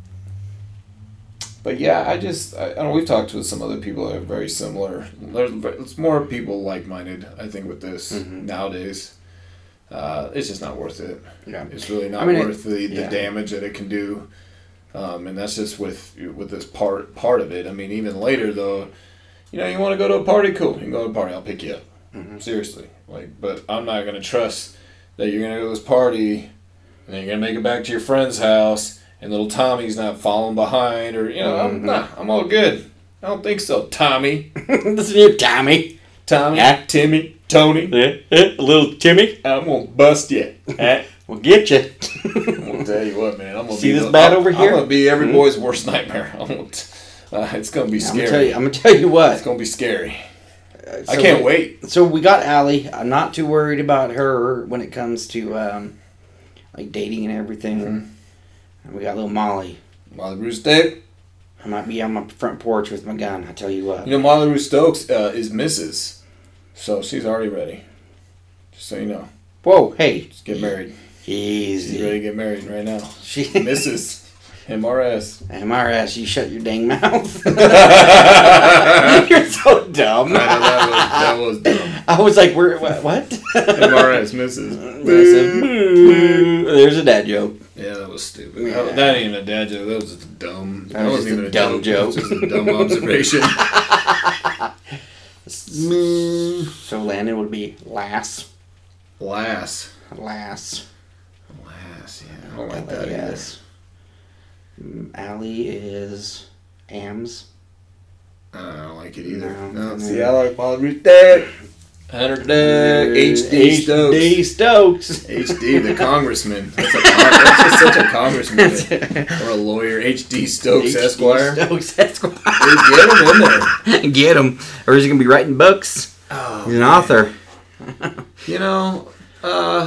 but yeah, I just... I, I don't know, we've talked with some other people that are very similar. There's, it's more people like-minded, I think, with this Mhm. nowadays. Uh, it's just not worth it. Yeah. It's really not I mean, it- worth the, the yeah. damage that it can do. Um, and that's just with with this part part of it. I mean, even later though, you know, you want to go to a party, cool. You can go to a party. I'll pick you up. Mhm. Seriously, like, but I'm not gonna trust that you're gonna go to this party and then you're gonna make it back to your friend's house and little Tommy's not following behind, or you know, I'm Mhm. nah, I'm all good. I don't think so, Tommy. Listen here, Tommy. Tommy, Yeah. Timmy, Tony. Little Timmy. I'm gonna bust you. We'll get you. I'm gonna tell you what, man. I'm gonna See be this the- bat I'm- over I'm here? gonna be every Mhm. boy's worst nightmare. I'm gonna t- uh, it's gonna be I'm scary. gonna tell you. I'm gonna tell you what. It's gonna be scary. Uh, I so can't we- wait. So we got Allie. I'm not too worried about her when it comes to um, like dating and everything. Mhm. And we got little Molly. Molly Rue Stokes. I might be on my front porch with my gun. I tell you what. You know, Molly Rue Stokes uh, is Missus So she's already ready. Just so you know, Whoa, hey, just get married. easy. She's ready to get married right now. She Missus M R S. M R S, you shut your dang mouth. I You're so dumb. know that was, that was dumb. I was like, we're, what? what? M R S, Missus Massive boo. There's a dad joke. Yeah, that was stupid. Yeah. That, that ain't even a dad joke. That was just a dumb. That was wasn't just a even dumb That was just a dumb observation. So Landon would be lass. Lass. Lass. Lass, yeah. I don't like that either. Yes. Mm, Allie is Ams. I don't like it either. No. No, No. see, I like Molly Rue Stokes. Hunter Doug. H D Stokes. H D Stokes. H D, the congressman. That's, a con- that's just such a congressman. Or a lawyer. H D Stokes, H D Esquire. Stokes Esquire. Dude, get him in there. Get him. Or is he going to be writing books? Oh, He's an author. You know, uh,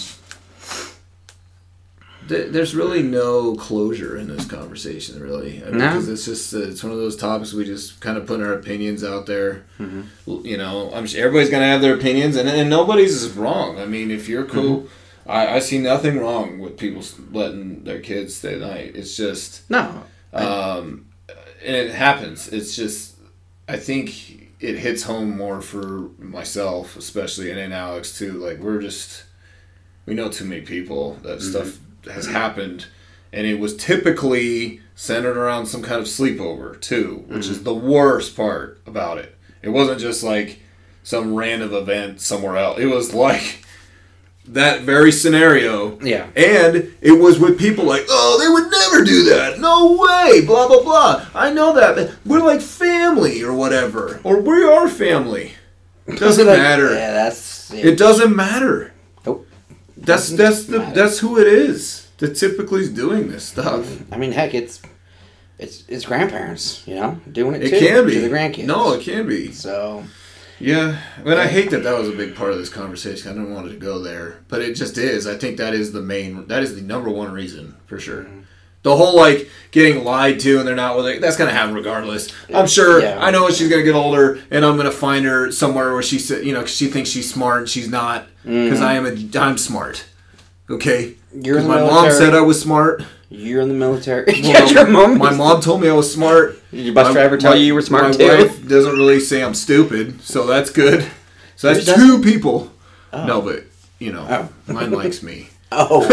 th- there's really no closure in this conversation, really. I mean, No? Because it's just, uh, it's one of those topics we just kind of put our opinions out there. Mhm. L- You know, I'm sure everybody's going to have their opinions, and, and nobody's is wrong. I mean, if you're cool, I, I see nothing wrong with people s- letting their kids stay the night. It's just, No. um, and it happens. It's just, I think it hits home more for myself, especially, and then Alex too. Like, we're just, we know too many people that Mm-hmm. stuff has happened, and it was typically centered around some kind of sleepover too, which Mm-hmm. is the worst part about it. It wasn't just like some random event somewhere else. It was like that very scenario. Yeah. And it was with people like, oh, they would never do that. No way. Blah, blah, blah. I know that. We're like family or whatever. Or we are family. It doesn't Like, matter. Yeah, that's It doesn't matter. Nope. That's Doesn't that's the matter. that's who it is that typically is doing this stuff. I mean, heck, it's it's it's grandparents, you know, doing it, It too, can be. to the grandkids. No, it can be. So, Yeah, but I hate that that was a big part of this conversation. I didn't want it to go there, but it just is. I think that is the main, that is the number one reason for sure. Mm-hmm. The whole like getting lied to and they're not with it. That's gonna happen regardless. I'm sure. Yeah. I know she's gonna get older, and I'm gonna find her somewhere where she said, you know, 'cause she thinks she's smart and she's not, because I am a, I'm smart. Okay. Mm-hmm. You're in 'Cause the my military. mom said I was smart. You're in the military. Well, yeah, your mom. My mom told me I was smart. Did your bus My- driver tell my- you you were smart my too? wife doesn't really say I'm stupid, so that's good. So that's Yours two people. Oh. No, but you know, Oh. mine likes me. Oh,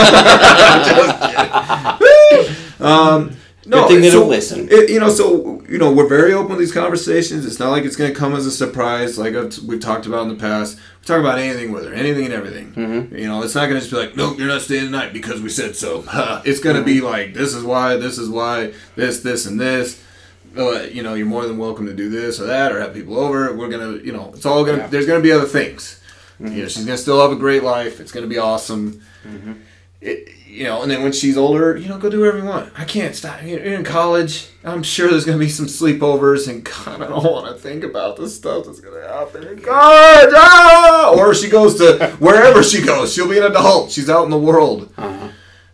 Um, no, Good thing they so, don't listen. It, you know, so you know, we're very open to these conversations. It's not like it's going to come as a surprise, like I've, we've talked about in the past. We talk about anything with her, anything and everything. Mm-hmm. You know, it's not going to just be like, no, you're not staying tonight because we said so. It's going to be Mm-hmm. like, this is why, this is why, this, this, and this. Uh, you know, you're more than welcome to do this or that, or have people over. We're gonna, you know, it's all gonna. Yeah. There's gonna be other things. Mm-hmm. You know, she's gonna still have a great life. It's gonna be awesome. Mm-hmm. it, you know, and then when she's older, you know, go do whatever you want. I can't stop. You're in college. I'm sure there's going to be some sleepovers, and God, I don't want to think about the stuff that's going to happen in college. Ah! Or she goes to wherever she goes. She'll be an adult. She's out in the world. Uh-huh.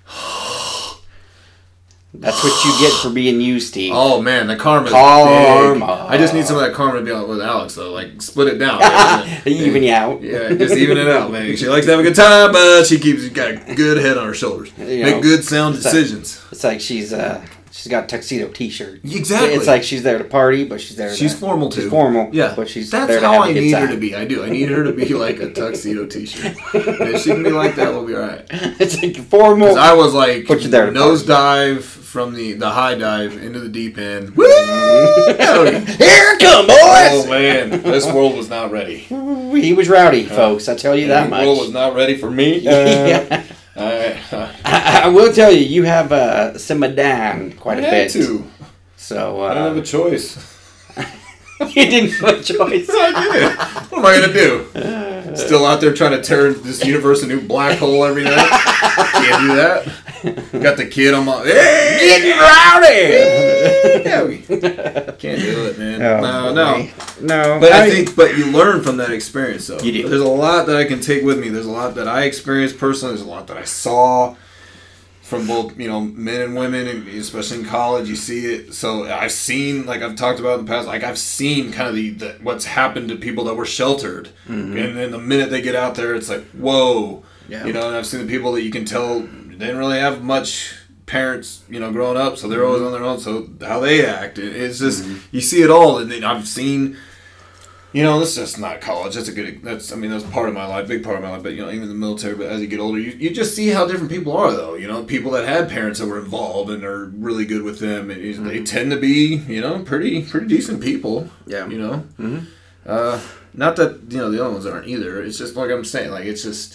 That's what you get for being you, Steve. Oh, man, the karma's Karma. big. I just need some of that karma to be on with Alex, though. Like, split it down. Even you out. Yeah, just even it out, man. She likes to have a good time, but she keeps got a good head on her shoulders. You Make know, good, sound it's decisions. Like, it's like she's uh, she's got a tuxedo T-shirt. Exactly. It's like she's there to party, but she's there. She's to, formal too. She's formal. Yeah, but she's that's there to how have I a good need time. her to be. I do. I need her to be like a tuxedo T-shirt. If she can be like that, we'll be all right. It's like formal. I was like put you there to nosedive from the, the high dive into the deep end. Woo! Here it come, boys! Oh man, this world was not ready. He was rowdy, folks. I tell you that much. This world was not ready for me. Uh, yeah. All right. I, I will tell you, you have uh, simmered down quite I a had bit. to. So uh, I didn't have a choice. You didn't have a choice. I did. What am I gonna do? Still out there trying to tear this universe a new black hole every night? Can't do that. Got the kid on my hey, getting rowdy. Yeah, we can't do it, man. Oh, no, no, no. But I, I think, but you learn from that experience, though. You do. There's a lot that I can take with me. There's a lot that I experienced personally. There's a lot that I saw from both, you know, men and women, and especially in college, you see it. So I've seen, like I've talked about in the past, like I've seen kind of the, the what's happened to people that were sheltered, mm-hmm. and then the minute they get out there, it's like whoa, yeah. You know. And I've seen the people that you can tell they didn't really have much parents, you know, growing up, so they're mm-hmm. always on their own. So how they act, it's just mm-hmm. you see it all, and then I've seen. You know, that's just not college. That's a good. That's I mean, that's part of my life, big part of my life. But you know, even the military. But as you get older, you, you just see how different people are, though. You know, people that had parents that were involved and are really good with them, and mm-hmm. they tend to be, you know, pretty pretty decent people. Yeah. You know, mm-hmm. uh, not that you know the other ones aren't either. It's just like I'm saying, like it's just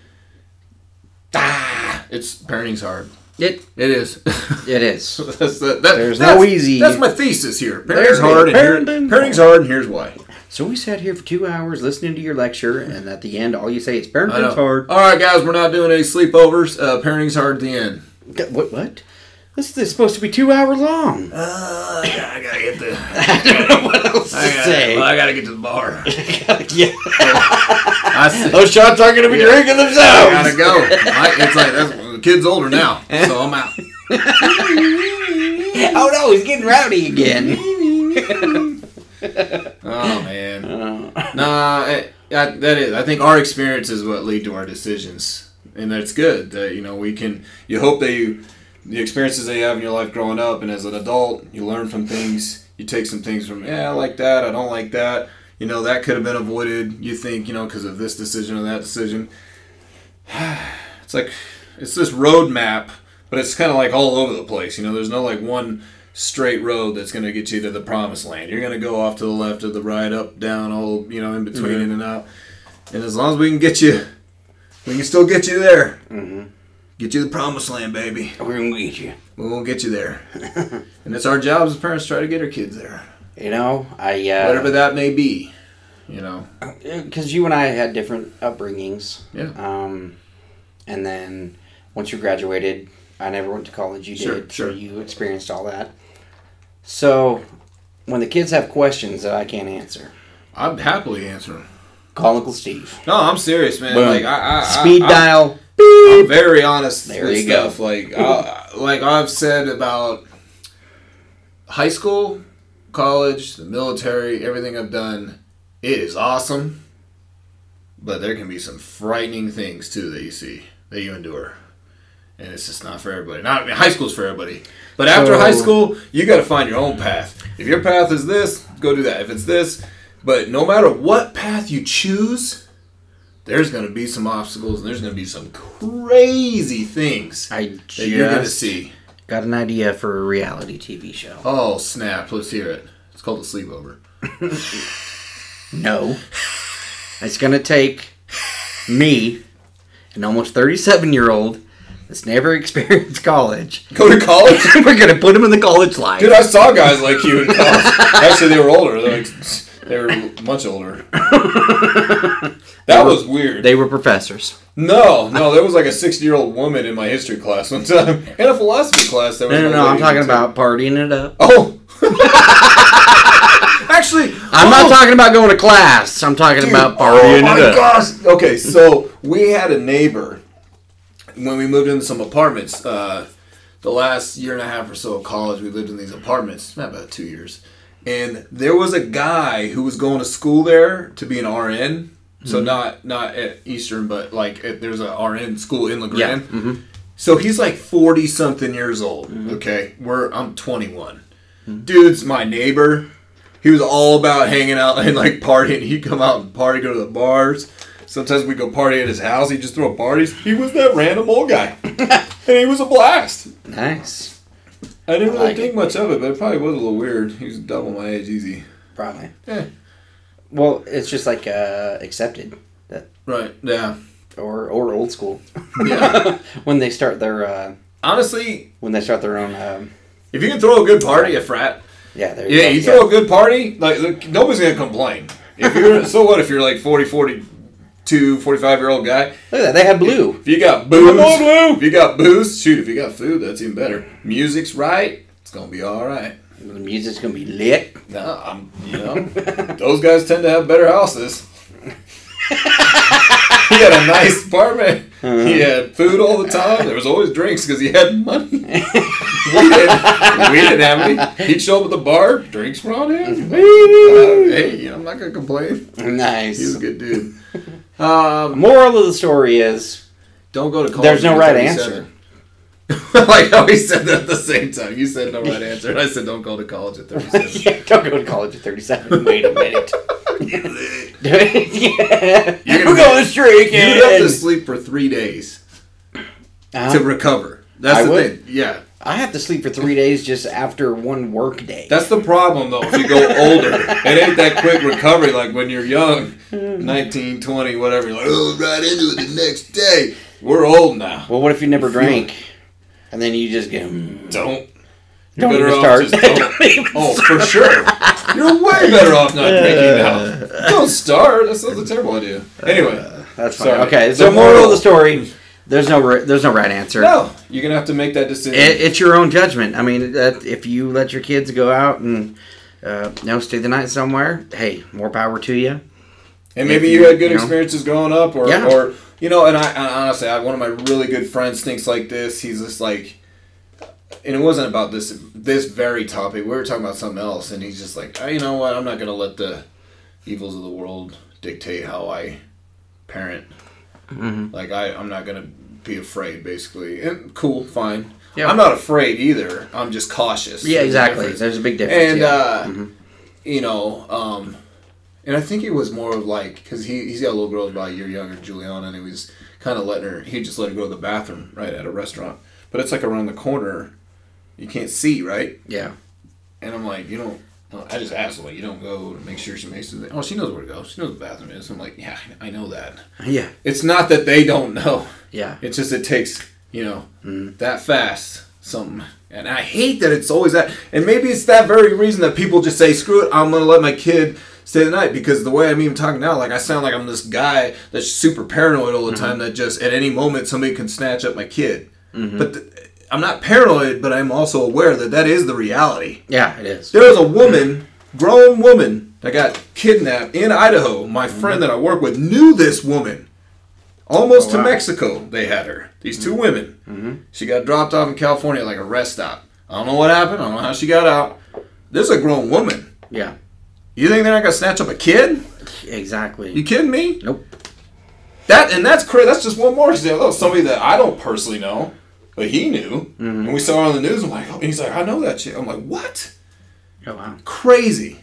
ah, it's parenting's hard. It it is. It is. that's the, that, There's that's, no easy. That's my thesis here. Parenting's hard, and here, parenting's hard, and here's why. So we sat here for two hours listening to your lecture, and at the end, all you say is parenting's hard. All right, guys, we're not doing any sleepovers. Uh, parenting's hard at the end. What? What? This is supposed to be two hours long. Uh, I gotta get the. I don't know what else to I gotta, say. Well, I gotta get to the bar. Yeah. I see. Those shots aren't gonna be yeah. drinking themselves. I gotta go. I, it's like that's, the kid's older now, so I'm out. Oh no, he's getting rowdy again. Oh man, oh. Nah, I, I, that is. I think our experience is what lead to our decisions, and that's good. That you know we can. You hope that you, the experiences that you have in your life growing up, and as an adult, you learn from things. You take some things from. Yeah, I like that. I don't like that. You know that could have been avoided. You think you know because of this decision or that decision. It's like it's this roadmap, but it's kind of like all over the place. You know, there's no like one straight road that's going to get you to the promised land. You're going to go off to the left or the right, up, down, all, you know, in between, mm-hmm. in and out. And as long as we can get you, we can still get you there. Mm-hmm. Get you the promised land, baby. We're going to get you. We won't get you there. And it's our job as parents to try to get our kids there. You know, I... Uh, Whatever that may be, you know. Because you and I had different upbringings. Yeah. Um, and then once you graduated, I never went to college. You sure, did. Sure. So you experienced all that. So, when the kids have questions that I can't answer, I'd happily answer them. Call Uncle Steve. No, I'm serious, man. Boom. Like I, I, Speed I, dial. I, I'm very honest there with you stuff. go. Like, I, like I've said about high school, college, the military, everything I've done. It is awesome, but there can be some frightening things too that you see that you endure. And it's just not for everybody. Not I mean, high school's for everybody. But after so, high school, you got to find your own path. If your path is this, go do that. If it's this, but no matter what path you choose, there's going to be some obstacles and there's going to be some crazy things I that you're going to see. Got an idea for a reality T V show. Oh, snap. Let's hear it. It's called The Sleepover. No. It's going to take me, an almost thirty-seven-year-old, that's never experienced college. Go to college? We're going to put him in the college life. Dude, I saw guys like you in college. Actually, they were older. They're like, They were much older. That was weird. They were professors. No, no, there was like a sixty-year-old woman in my history class one time. In a philosophy class. There was No, no, no. I'm talking too. about partying it up. Oh. Actually, I'm oh, not talking about going to class. I'm talking dude, about partying oh my it up. gosh. Okay, so we had a neighbor when we moved into some apartments. Uh, the last year and a half or so of college, we lived in these apartments. Not about two years. And there was a guy who was going to school there to be an R N. So mm-hmm. not not at Eastern, but like at, there's a R N school in LeGrand. Yeah. Mm-hmm. So he's like forty something years old. Mm-hmm. Okay, we're I'm twenty-one. Mm-hmm. Dude's my neighbor. He was all about hanging out and like partying. He'd come out and party, go to the bars. Sometimes we go party at his house. He'd just throw parties. He was that random old guy, and he was a blast. Nice. I didn't I really like think it. much of it, but it probably was a little weird. He was double my age, easy. Probably. Yeah. Well, it's just like uh, accepted that, Right. Yeah. or or old school. Yeah. When they start their uh, Honestly, when they start their own. Um, if you can throw a good party at frat, yeah, there. yeah, go. you yeah. throw a good party, like look, nobody's gonna complain. If you're so what if you're like forty, forty-two, forty-five year old guy? Look at that. They had blue. If you got booze, Come on, Blue. if you got booze, shoot. If you got food, that's even better. Music's right, it's gonna be all right. The music's gonna be lit. No, I'm, you know, those guys tend to have better houses. He had a nice apartment. Uh-huh. He had food all the time. There was always drinks because he had money. we, didn't, we didn't have any. He'd show up at the bar, drinks were on him. uh, hey, you know, I'm not gonna complain. Nice. He was a good dude. Um, Moral of the story is, don't go to college. there's no right thirty-seven. answer. I like how he said that at the same time. You said no right answer, and I said don't go to college at thirty-seven. Yeah, don't go to college at thirty-seven. Wait a minute. Yeah. You're We're going streaking. You have to sleep for three days uh, to recover. That's I the would. thing. Yeah. I have to sleep for three days just after one work day. That's the problem, though. If you go older, it ain't that quick recovery like when you're young, nineteen, twenty, whatever. You're like, oh, right into it the next day. We're old now. Well, what if you never drank? And then you just go, mm, don't. Don't You're better even off start. just don't. Oh, for sure. You're way better off not drinking now. Don't start. That sounds a terrible idea. Anyway. Uh, that's fine. Sorry. Okay, so The moral moral- of the story, there's no ri- there's no right answer. No. You're going to have to make that decision. It, it's your own judgment. I mean, that, if you let your kids go out and uh, you know, stay the night somewhere, hey, more power to you. And maybe If you, you- had good you know. experiences growing up, or, Yeah. or you know, and I and honestly, I, one of my really good friends thinks like this. He's just like, and it wasn't about this this very topic. We were talking about something else, and he's just like, oh, you know what? I'm not going to let the evils of the world dictate how I parent. Mm-hmm. Like, I, I'm not going to be afraid, basically. And cool, fine. Yeah. I'm not afraid either. I'm just cautious. Yeah, There's a exactly. difference. There's a big difference. And, yeah. uh, mm-hmm. you know, um, and I think it was more of like, because he, he's got a little girl about a year younger, Juliana, and he was kind of letting her, he just let her go to the bathroom, right, at a restaurant. But it's like around the corner. You can't see, right? Yeah. And I'm like, you don't, I just asked her, like, you don't go to make sure she makes it. Oh, she knows where to go. She knows what the bathroom is. I'm like, yeah, I know that. Yeah. It's not that they don't know. Yeah. It's just it takes, you know, Mm. that fast something. And I hate that it's always that. And maybe it's that very reason that people just say, screw it, I'm going to let my kid stay the night. Because the way I'm even talking now, like I sound like I'm this guy that's super paranoid all the Mm-hmm. time that just at any moment somebody can snatch up my kid. Mm-hmm. But th- I'm not paranoid, but I'm also aware that that is the reality. Yeah, it is. There was a woman, grown woman, that got kidnapped in Idaho. My Mm-hmm. friend that I work with knew this woman. Almost Oh, to wow. Mexico, they had her. These two women. Mm-hmm. She got dropped off in California at like a rest stop. I don't know what happened. I don't know how she got out. This is a grown woman. Yeah. You think they're not gonna snatch up a kid? Exactly. You kidding me? Nope. That and that's crazy. That's just one more example. That was somebody that I don't personally know, but he knew. Mm-hmm. And we saw her on the news. I'm like, oh, and he's like, I know that shit. I'm like, what? Oh, wow. Crazy.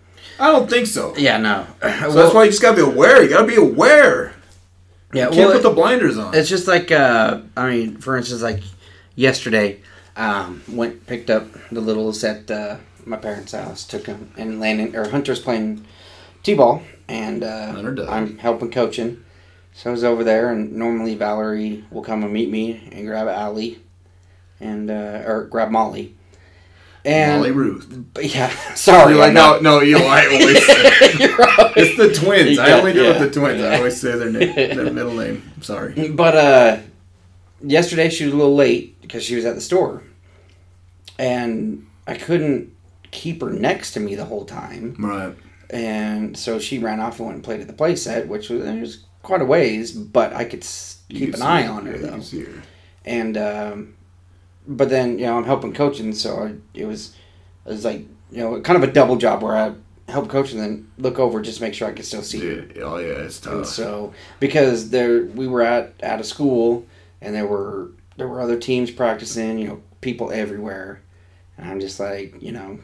I don't think so. Yeah, no. So that's why you just gotta be aware. You gotta be aware. Yeah, You can't well, put the blinders on. it's just like, uh, I mean, for instance, like yesterday, um, went picked up the littles at uh, my parents' house, took them, and Landon or Hunter's playing t-ball, and uh, Hunter does. I'm helping coaching. So I was over there, and normally Valerie will come and meet me and grab Allie, and uh, or grab Molly, And Molly Ruth. But yeah, sorry. You're like, I'm no, not- no, you know, I always say right. it's the twins. I Yeah, only do yeah. it with the twins. I always say their name, their middle name. I'm sorry. But uh, yesterday she was a little late because she was at the store. And I couldn't keep her next to me the whole time. Right. And so she ran off and went and played at the play set, which was, it was quite a ways, but I could s- You keep can an see eye her. on her, Yeah, you though. can see her. And, um, but then, you know, I'm helping coaching, so I, it was, it was like, you know, kind of a double job where I help coach and then look over just to make sure I could still see her. Yeah. Oh, yeah, it's And tough. so, because there, we were at, at a school, and there were, there were other teams practicing, you know, people everywhere. And I'm just like, you know,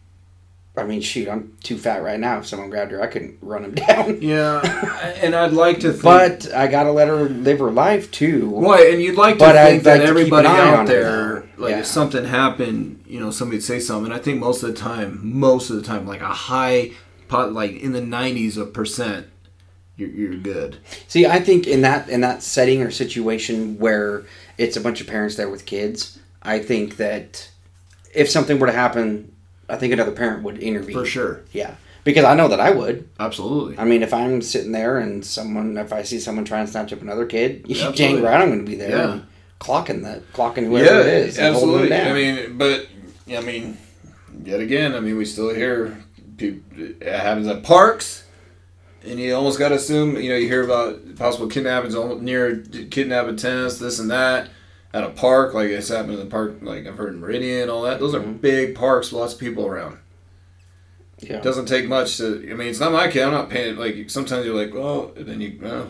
I mean, shoot, I'm too fat right now. If someone grabbed her, I couldn't run them down. Yeah, and I'd like to think... But I gotta let her live her life, too. Right, and you'd like to But think I'd that like to keep everybody an eye out on her, there, though. like Yeah. if something happened, you know, somebody'd say something. And I think most of the time, most of the time, like a high, pot, like in the nineties of percent, you're, you're good. See, I think in that in that setting or situation where it's a bunch of parents there with kids, I think that if something were to happen, I think another parent would intervene. For sure. Yeah. Because I know that I would. Absolutely. I mean, if I'm sitting there and someone, if I see someone trying to snatch up another kid, you Absolutely. dang right I'm going to be there Yeah. and clocking that, clocking whoever it is. and holding them absolutely. down. I mean, but I mean, yet again, I mean, we still hear people. It happens at parks, and you almost got to assume. You know, you hear about possible kidnappings almost near kidnapping tennis, this and that, at a park. Like it's happened in the park. Like I've heard in Meridian, all that. Those are Mhm. big parks, with lots of people around. Yeah. It doesn't take much to. I mean, it's not my kid. I'm not paying. Like sometimes you're like, oh, and then you. Oh.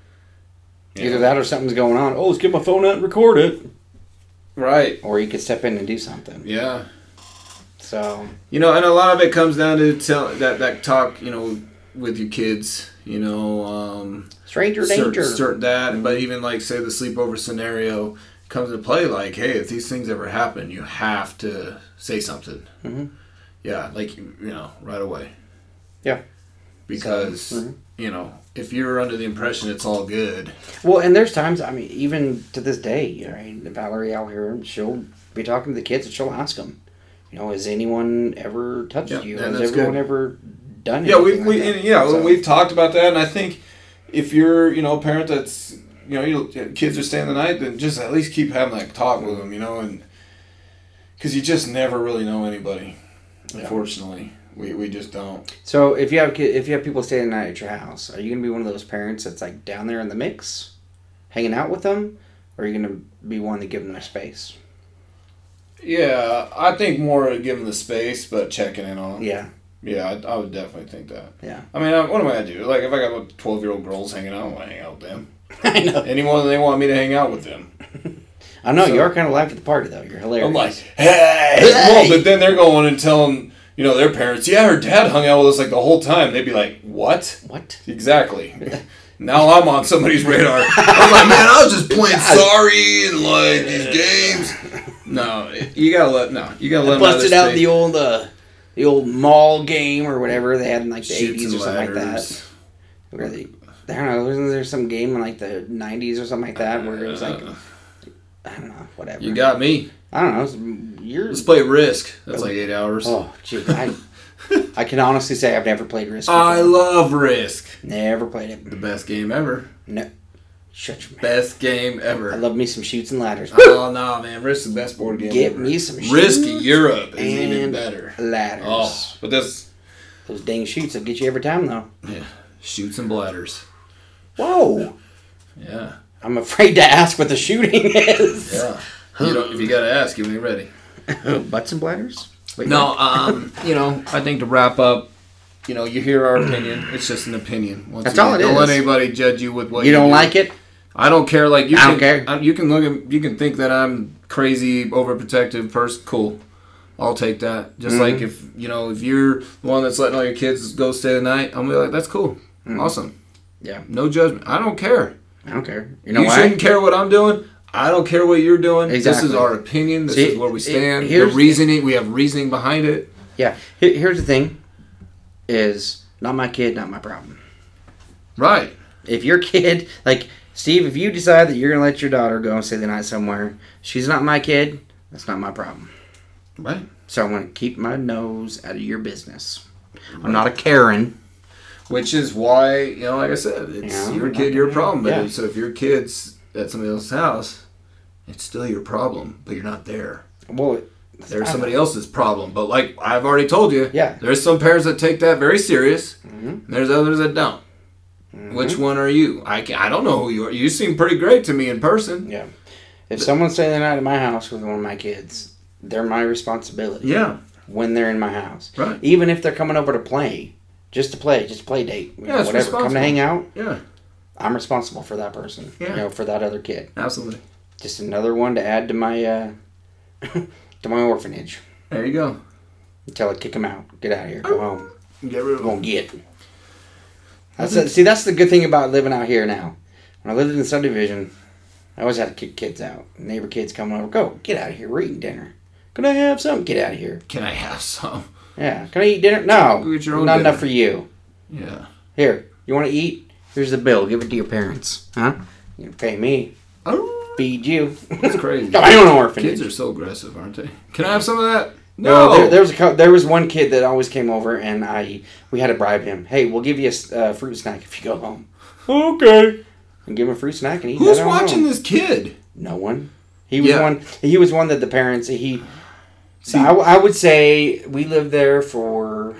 Either that or something's going on. Oh, let's get my phone out and record it. Right. Or you could step in and do something. Yeah. So, You know, and a lot of it comes down to tell that that talk. You know, with your kids. You know, um, stranger certain, danger. certain that, but even like say the sleepover scenario comes into play. Like, hey, if these things ever happen, you have to say something. Mhm. Yeah, like you know, right away. Yeah. Because Mhm. you know, if you're under the impression it's all good. Well, and there's times, I mean, even to this day, right, Valerie out here, she'll be talking to the kids and she'll ask them, you know, has anyone ever touched Yeah, you? and Has that's everyone good. ever done Yeah, we anything we like that? and, yeah So- we've talked about that, and I think if you're you know a parent that's you know your kids are staying the night, then just at least keep having that talk with them, you know, and because you just never really know anybody. Yeah. Unfortunately, we, we just don't. So if you have ki- if you have people staying the night at your house, are you gonna be one of those parents that's like down there in the mix, hanging out with them, or are you gonna be one to give them their space? Yeah, I think more giving the space, but checking in on them. Yeah, Yeah, I, I would definitely think that. yeah. I mean, I, what am I gonna do? Like, if I got twelve-year-old girls hanging out, I don't want to hang out with them I know. any more than they want me to hang out with them. I know So- you are kind of live at the party though. You're hilarious. I'm like, hey! Hey! Well, but then they're going and telling, you know, their parents, yeah, her dad hung out with us like the whole time. They'd be like, what? what? Exactly. Now I'm on somebody's radar. I'm like, man, I was just playing sorry and like these games. No, you gotta let no, you gotta let I them have busted their out space. the old uh, the old mall game or whatever they had in like the Chutes eighties or and something like that. ladders. Where they, I don't know, wasn't there some game in like the nineties or something like that where it was like, Uh, I don't know, whatever. you got me. I don't know, it's years. Let's play Risk. That's like eight hours. Oh, gee, I, I can honestly say I've never played Risk. I before. love Risk. Never played it. The best game ever. No, shut your mouth. Best game I ever. love me some shoots and ladders. Oh no, man! Risk is the best board game. Get ever. me some Risk shoots Europe is even and better. ladders. Oh, but this Those dang shoots will get you every time though. yeah, shoots and bladders. Whoa! Yeah, I'm afraid to ask what the shooting is. yeah. You don't, if you gotta ask, you ain't ready. Butts and bladders? Wait, No, um, you know, I think to wrap up, you know, you hear our opinion. It's just an opinion. Once That's again, all it don't is. let anybody judge you with what You you don't do. like it? I don't care. Like you I can, don't care. I- you can look at, you can think that I'm crazy, overprotective person. Cool, I'll take that. Just Mhm. like if you know, if you're the one that's letting all your kids go stay the night, I'm gonna be like, that's cool, Mhm. awesome. Yeah. No judgment. I don't care. I don't care. You You, know why? shouldn't care what I'm doing. I don't care what you're doing. This Exactly. is our opinion. This See, is where we it- stand. The here's- reasoning. We have reasoning behind it. Yeah. Here- Here's the thing is not my kid, not my problem. Right. If your kid, like, Steve, if you decide that you're going to let your daughter go and stay the night somewhere, she's not my kid, that's not my problem. Right. So I'm going to keep my nose out of your business. I'm not a Karen. Which is why, you know, like I said, it's Yeah, your I'm kid, not your gonna- problem. But yeah. so if your kid's at somebody else's house, it's still your problem, but you're not there. Well, it- There's I- somebody else's problem. But like I've already told you, Yeah. there's some parents that take that very serious. Mhm. And there's others that don't. Mhm. Which one are you? I, can, I don't know who you are. You seem pretty great to me in person. Yeah. If someone's staying the night at my house with one of my kids, they're my responsibility. Yeah. When they're in my house. Right. Even if they're coming over to play. Just to play. Just play date. You Yeah, know, it's whatever. Come to responsible. hang out. Yeah. I'm responsible for that person. Yeah. You know, for that other kid. Absolutely. Just another one to add to my uh, to my orphanage. There you go. Until I kick him out. Get out of here. Go home. Get rid of I'm gonna get. That's a, see, that's the good thing about living out here now. When I lived in the subdivision, I always had to kick kids out. Neighbor kids coming over, go get out of here. We're eating dinner. Can I have some? Get out of here. Can I have some? Yeah. Can I eat dinner? No. Go get your own Not dinner. enough for you. Yeah. Here. You want to eat? Here's the bill. Give it to your parents. Huh? You can pay me. Oh, Feed you. that's crazy. I own an orphanage. Kids are so aggressive, aren't they? Can I have some of that? No, No. there, there was a cou- there was one kid that always came over, and I we had to bribe him. Hey, we'll give you a s- uh, fruit snack if you go home. Okay. And give him a fruit snack, and he Who's head on watching home. this kid? No one. He was Yeah. one. He was one that the parents. He. See- I, I would say we lived there for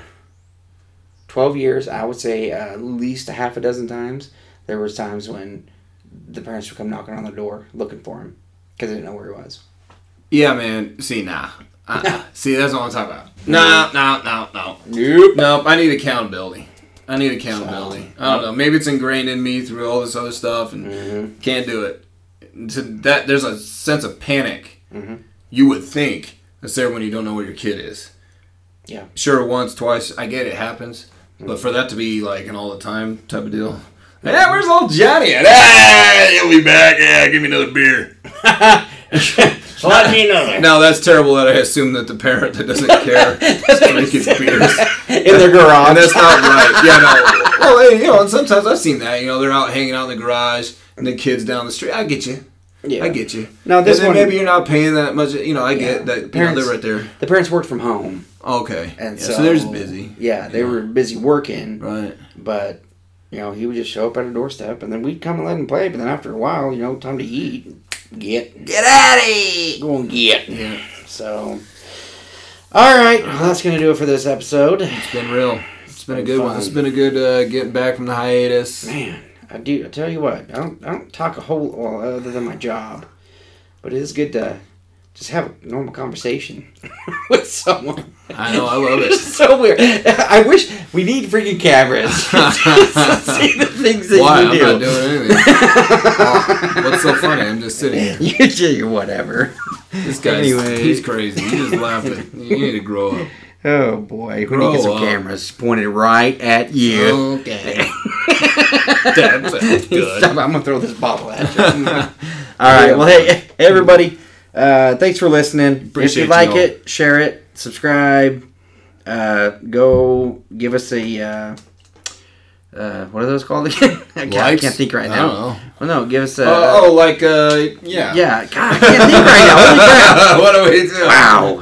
twelve years. I would say uh, at least a half a dozen times. There was times when the parents would come knocking on the door looking for him because they didn't know where he was. Yeah, man. See, nah. Uh-uh. See, that's what I'm talking about. No, no, no, no. Nope. Nope. I need accountability. I need accountability. I don't know. Maybe it's ingrained in me through all this other stuff, and Mm-hmm. can't do it. So that there's a sense of panic. Mm-hmm. You would think that's there when you don't know where your kid is. Yeah. Sure, once, twice, I get it happens, but for that to be like an all the time type of deal. Yeah, where's old Johnny at? Ah, he'll be back. Yeah, give me another beer. Let me know. No, that's terrible that I assume that the parent that doesn't care is drinking beers. In their garage. And that's not right. Yeah, no. Well, hey, you know, and sometimes I've seen that. You know, they're out hanging out in the garage, and the kids down the street. I get you. Yeah. I get you. No, this and then one- maybe you're not paying that much. You know, I get Yeah. that. You know, Parents- they're right there. The parents worked from home. Okay. And Yeah, so, so they're just busy. Yeah, they Yeah. were busy working. Right. But, you know, he would just show up at a doorstep, and then we'd come and let him play. But then after a while, you know, time to eat. Get. Get out of here. Go and get. Yeah. So, all right. Well, that's going to do it for this episode. It's been real. It's been a good one. fun. It's been a good uh, getting back from the hiatus. Man, I do. I tell you what, I don't. I don't talk a whole well other than my job, but it is good to just have a normal conversation with someone. I know. I love it. It's so weird. I wish we need freaking cameras to see the things that Why? you I'm do. not doing anything. Oh, what's so funny? I'm just sitting here. You do whatever. This guy's Anyway. he's crazy. He's just laughing. You need to grow up. Oh boy, we need to Grow get some up. cameras pointed right at you. Okay. That sounds good. Stop, I'm gonna throw this bottle at you. All right. Well, hey, everybody. Uh, thanks for listening. Appreciate if you like y'all. it, share it, subscribe. Uh, go give us a. Uh, uh, what are those called again? I can't, I Likes? can't think right I now. don't know. Well, no, give us a. Oh, oh, like uh, yeah. Yeah, God, I can't think right now. Holy What do we do?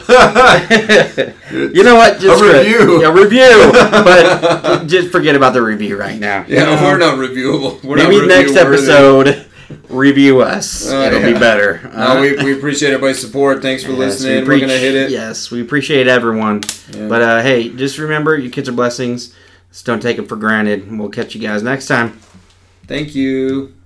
crap! Wow. You know what? Just A review. Yeah, review. But just forget about the review right now. Yeah, You know? we're not reviewable. We're Maybe not next review-worthy. episode, review us. Oh, It'll yeah. be better. No, we, we appreciate everybody's support. Thanks for Yes, listening. we We're gonna appreci- hit it. Yes, we appreciate everyone. Yeah. But uh, hey, just remember, your kids are blessings. Just don't take them for granted. We'll catch you guys next time. Thank you.